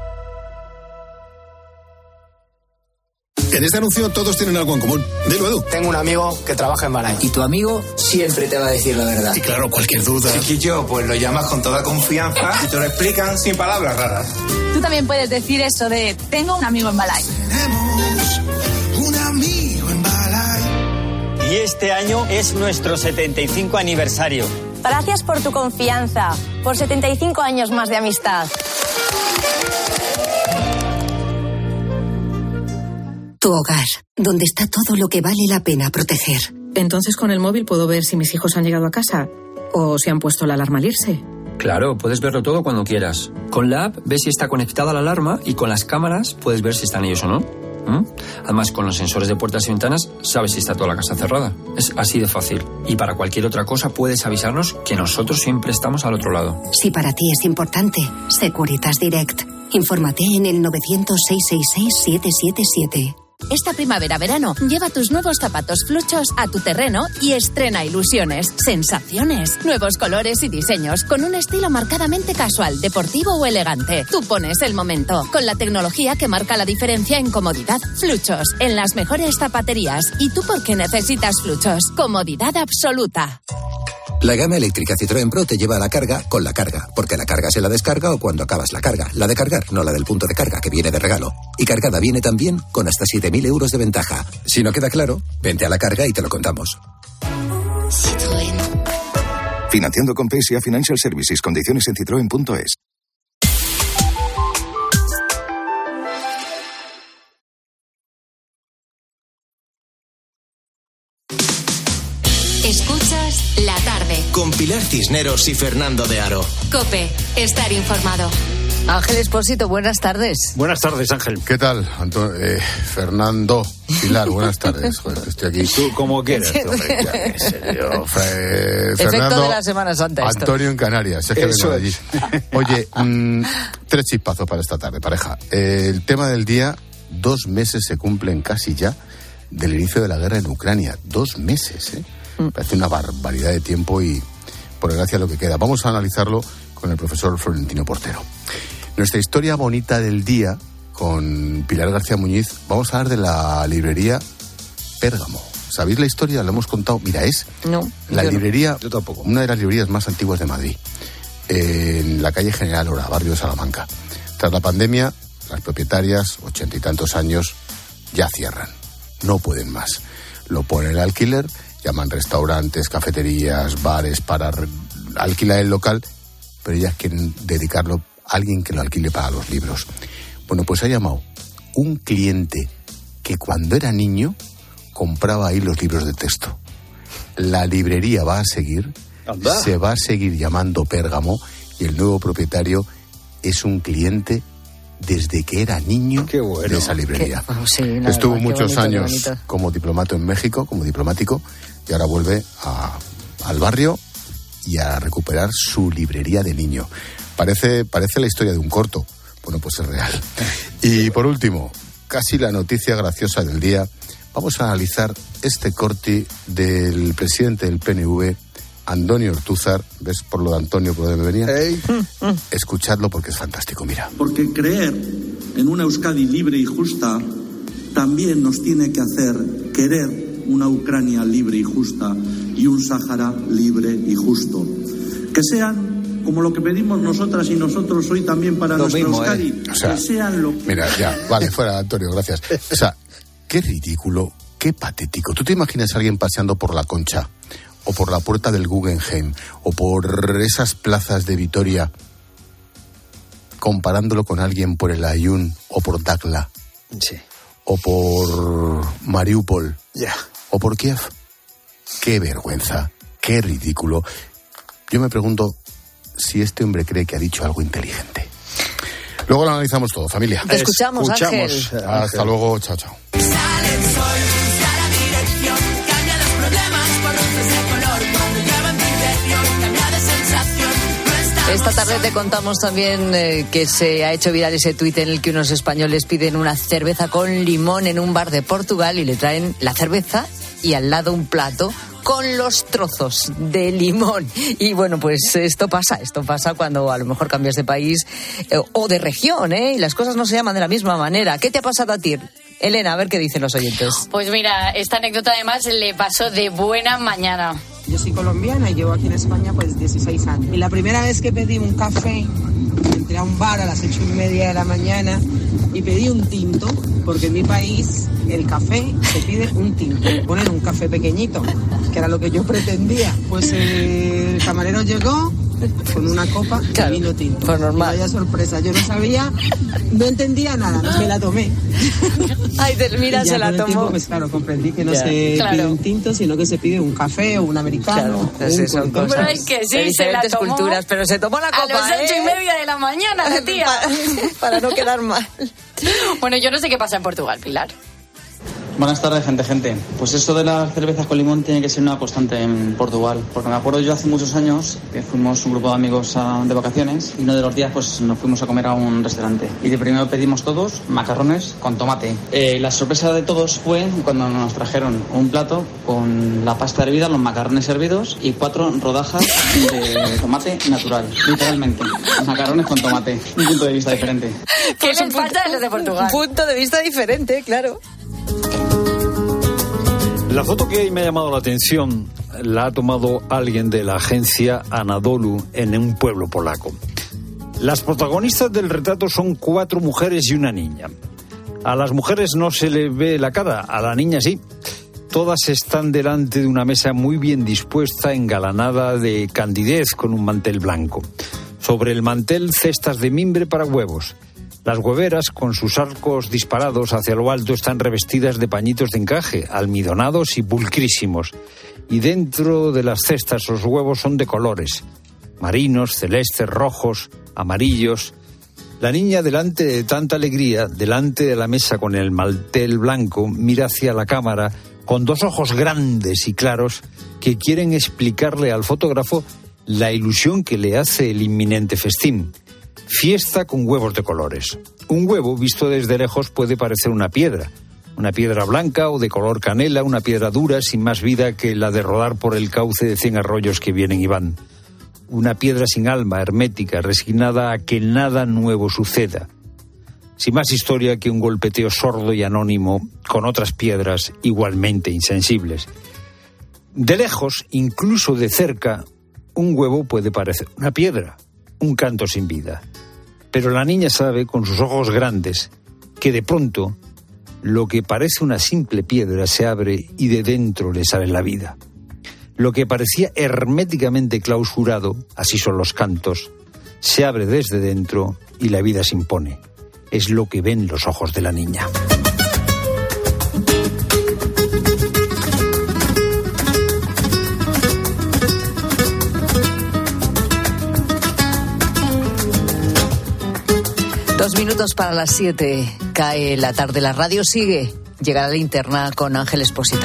En este anuncio todos tienen algo en común. Dilo, Edu. Tengo un amigo que trabaja en Balay. Y tu amigo siempre te va a decir la verdad. Y claro, cualquier duda. Chiquillo, pues lo llamas con toda confianza y te lo explican sin palabras raras. Tú también puedes decir eso de tengo un amigo en Balay. Tenemos un amigo en Balay. Y este año es nuestro setenta y cinco aniversario. Gracias por tu confianza, por setenta y cinco años más de amistad. Tu hogar, donde está todo lo que vale la pena proteger. Entonces con el móvil puedo ver si mis hijos han llegado a casa o si han puesto la alarma al irse. Claro, puedes verlo todo cuando quieras. Con la app ves si está conectada la alarma y con las cámaras puedes ver si están ellos o no. ¿Mm? Además, con los sensores de puertas y ventanas sabes si está toda la casa cerrada. Es así de fácil. Y para cualquier otra cosa puedes avisarnos que nosotros siempre estamos al otro lado. Si para ti es importante, Securitas Direct. Infórmate en el novecientos, seiscientos sesenta y seis, siete siete siete. Esta primavera-verano, lleva tus nuevos zapatos Fluchos a tu terreno y estrena ilusiones, sensaciones, nuevos colores y diseños, con un estilo marcadamente casual, deportivo o elegante. Tú pones el momento, con la tecnología que marca la diferencia en comodidad. Fluchos, en las mejores zapaterías. ¿Y tú por qué necesitas Fluchos? Comodidad absoluta. La gama eléctrica Citroën Pro te lleva a la carga con la carga, porque la carga se la descarga o cuando acabas la carga. La de cargar, no la del punto de carga, que viene de regalo. Y cargada viene también con hasta siete mil euros de ventaja. Si no queda claro, vente a la carga y te lo contamos. Citroën. Financiando con P S A Financial Services. Condiciones en citroen punto es. Escuchas La Tarde. Con Pilar Cisneros y Fernando de Aro. COPE. Estar informado. Ángel Expósito, buenas tardes. Buenas tardes, Ángel. ¿Qué tal, Anto- eh, Fernando? Pilar, buenas tardes. Joder, estoy aquí. Tú como quieras, hombre. Ya, en serio. Fe- Efecto Fernando, de la Semana Santa esto. Antonio en Canarias. Es que Eso vengo de allí. Oye, mmm, tres chispazos para esta tarde, pareja. Eh, el tema del día, dos meses se cumplen casi ya del inicio de la guerra en Ucrania. Dos meses, ¿eh? Mm. Parece una barbaridad de tiempo y, por desgracia, lo que queda. Vamos a analizarlo con el profesor Florentino Portero. Nuestra historia bonita del día, con Pilar García Muñiz, vamos a hablar de la librería Pérgamo. ¿Sabéis la historia? ¿La hemos contado? Mira, es no, la yo librería, no. Yo tampoco. Una de las librerías más antiguas de Madrid, en la calle General Lora, barrio de Salamanca. Tras la pandemia, las propietarias, ochenta y tantos años, ya cierran. No pueden más. Lo ponen al alquiler, llaman restaurantes, cafeterías, bares para re- alquilar el local, pero ellas quieren dedicarlo a alguien que lo alquile para los libros. Bueno, pues ha llamado un cliente que cuando era niño compraba ahí los libros de texto. La librería va a seguir, Anda. se va a seguir llamando Pérgamo y el nuevo propietario es un cliente desde que era niño Qué bueno. de esa librería. Qué, oh, sí, nada, Estuvo qué muchos bonito, años qué bonito. como diplomato en México, como diplomático, y ahora vuelve a, al barrio y a recuperar su librería de niño. Parece, parece la historia de un corto. Bueno, pues es real. Y por último, casi la noticia graciosa del día, vamos a analizar este corte del presidente del P N V, Antonio Ortúzar. ¿Ves por lo de Antonio por donde me venía? Hey. Escuchadlo porque es fantástico, mira. Porque creer en una Euskadi libre y justa también nos tiene que hacer querer una Ucrania libre y justa y un Sáhara libre y justo. Que sean como lo que pedimos nosotras y nosotros hoy también para nuestro Euskadi, ¿eh? O sea, que sean lo que... Mira, ya, vale, fuera, Antonio, gracias. O sea, qué ridículo, qué patético. ¿Tú te imaginas a alguien paseando por la Concha, o por la puerta del Guggenheim, o por esas plazas de Vitoria, comparándolo con alguien por el Ayun, o por Dakla, sí, o por Mariupol, ya, o por Kiev? Qué vergüenza, qué ridículo. Yo me pregunto si este hombre cree que ha dicho algo inteligente. Luego lo analizamos todo, familia. Te escuchamos, escuchamos. Ángel. Hasta Ángel. luego, chao, chao. Sale el sol, busca la dirección, cambia los problemas por luces de color. Cuando lleva en tu interior, cambia de sensación. No Esta tarde te contamos también eh, que se ha hecho viral ese tuit en el que unos españoles piden una cerveza con limón en un bar de Portugal y le traen la cerveza y al lado un plato con los trozos de limón. Y bueno, pues esto pasa, esto pasa cuando a lo mejor cambias de país eh, o de región, ¿eh? Y las cosas no se llaman de la misma manera. ¿Qué te ha pasado a ti, Elena? A ver qué dicen los oyentes. Pues mira, esta anécdota además le pasó de buena mañana. Yo soy colombiana y llevo aquí en España pues dieciséis años. Y la primera vez que pedí un café, entré a un bar a las ocho y media de la mañana y pedí un tinto, porque en mi país el café se pide un tinto. Ponen un café pequeñito, que era lo que yo pretendía. Pues eh, el camarero llegó con una copa de vino tinto. Pues normal. Y vaya sorpresa, yo no sabía, no entendía nada, me la tomé. Ay, mira, se la tomó. Tiempo, pues claro, comprendí que no ya. se Claro. pide un tinto, sino que se pide un café o un americano. Claro, sí, son cosas Pero es que sí, de se la diferentes tomó culturas, pero se tomó la copa, a las ocho ¿eh? y media de la mañana, la tía. Para, para no quedar mal. Bueno, yo no sé qué pasa en Portugal, Pilar. Buenas tardes, gente, gente. Pues esto de las cervezas con limón tiene que ser una constante en Portugal, porque me acuerdo yo hace muchos años que fuimos un grupo de amigos a, de vacaciones y uno de los días pues nos fuimos a comer a un restaurante y de primero pedimos todos macarrones con tomate. Eh, la sorpresa de todos fue cuando nos trajeron un plato con la pasta hervida, los macarrones hervidos y cuatro rodajas de tomate natural, literalmente. Macarrones con tomate, un punto de vista diferente. ¿Qué les falta a los de Portugal? Un punto de vista diferente, claro. La foto que me ha llamado la atención la ha tomado alguien de la agencia Anadolu en un pueblo polaco. Las protagonistas del retrato son cuatro mujeres y una niña. A las mujeres no se le ve la cara, a la niña sí. Todas están delante de una mesa muy bien dispuesta, engalanada de candidez con un mantel blanco. Sobre el mantel, cestas de mimbre para huevos. Las hueveras, con sus arcos disparados hacia lo alto, están revestidas de pañitos de encaje, almidonados y pulcrísimos. Y dentro de las cestas los huevos son de colores: marinos, celestes, rojos, amarillos. La niña, delante de tanta alegría, delante de la mesa con el mantel blanco, mira hacia la cámara con dos ojos grandes y claros que quieren explicarle al fotógrafo la ilusión que le hace el inminente festín. Fiesta con huevos de colores. Un huevo, visto desde lejos, puede parecer una piedra. Una piedra blanca o de color canela, una piedra dura, sin más vida que la de rodar por el cauce de cien arroyos que vienen y van. Una piedra sin alma, hermética, resignada a que nada nuevo suceda. Sin más historia que un golpeteo sordo y anónimo con otras piedras igualmente insensibles. De lejos, incluso de cerca, un huevo puede parecer una piedra, un canto sin vida. Pero la niña sabe, con sus ojos grandes, que de pronto lo que parece una simple piedra se abre y de dentro le sale la vida. Lo que parecía herméticamente clausurado, así son los cantos, se abre desde dentro y la vida se impone. Es lo que ven los ojos de la niña. Dos minutos para las siete. Cae la tarde, la radio sigue. Llegará la linterna con Ángel Expósito.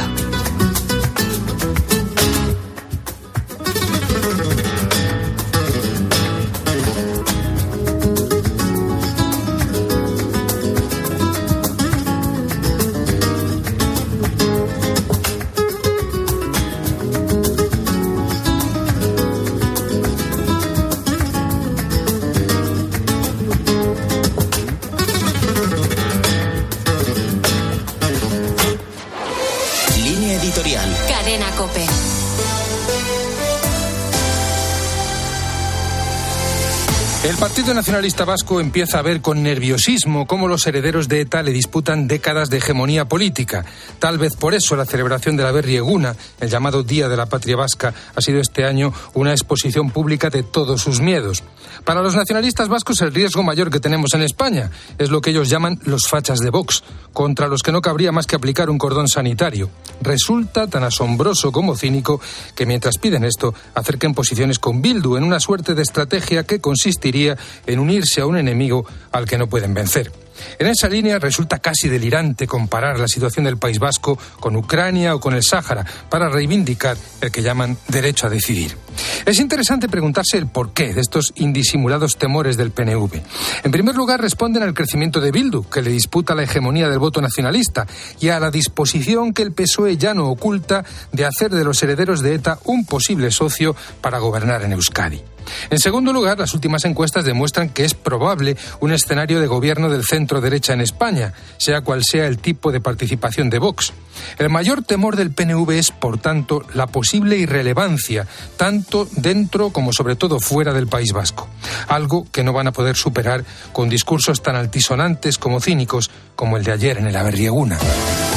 El Partido Nacionalista Vasco empieza a ver con nerviosismo cómo los herederos de ETA le disputan décadas de hegemonía política. Tal vez por eso la celebración de la Berri Eguna, el llamado Día de la Patria Vasca, ha sido este año una exposición pública de todos sus miedos. Para los nacionalistas vascos el riesgo mayor que tenemos en España es lo que ellos llaman los fachas de Vox, contra los que no cabría más que aplicar un cordón sanitario. Resulta tan asombroso como cínico que mientras piden esto acerquen posiciones con Bildu en una suerte de estrategia que consistiría en unirse a un enemigo al que no pueden vencer. En esa línea resulta casi delirante comparar la situación del País Vasco con Ucrania o con el Sáhara para reivindicar el que llaman derecho a decidir. Es interesante preguntarse el porqué de estos indisimulados temores del P N V. En primer lugar, responden al crecimiento de Bildu, que le disputa la hegemonía del voto nacionalista, y a la disposición que el P S O E ya no oculta de hacer de los herederos de ETA un posible socio para gobernar en Euskadi. En segundo lugar, las últimas encuestas demuestran que es probable un escenario de gobierno del centro-derecha en España, sea cual sea el tipo de participación de Vox. El mayor temor del P N V es, por tanto, la posible irrelevancia, tanto dentro como sobre todo fuera del País Vasco. Algo que no van a poder superar con discursos tan altisonantes como cínicos como el de ayer en el Aberri Eguna.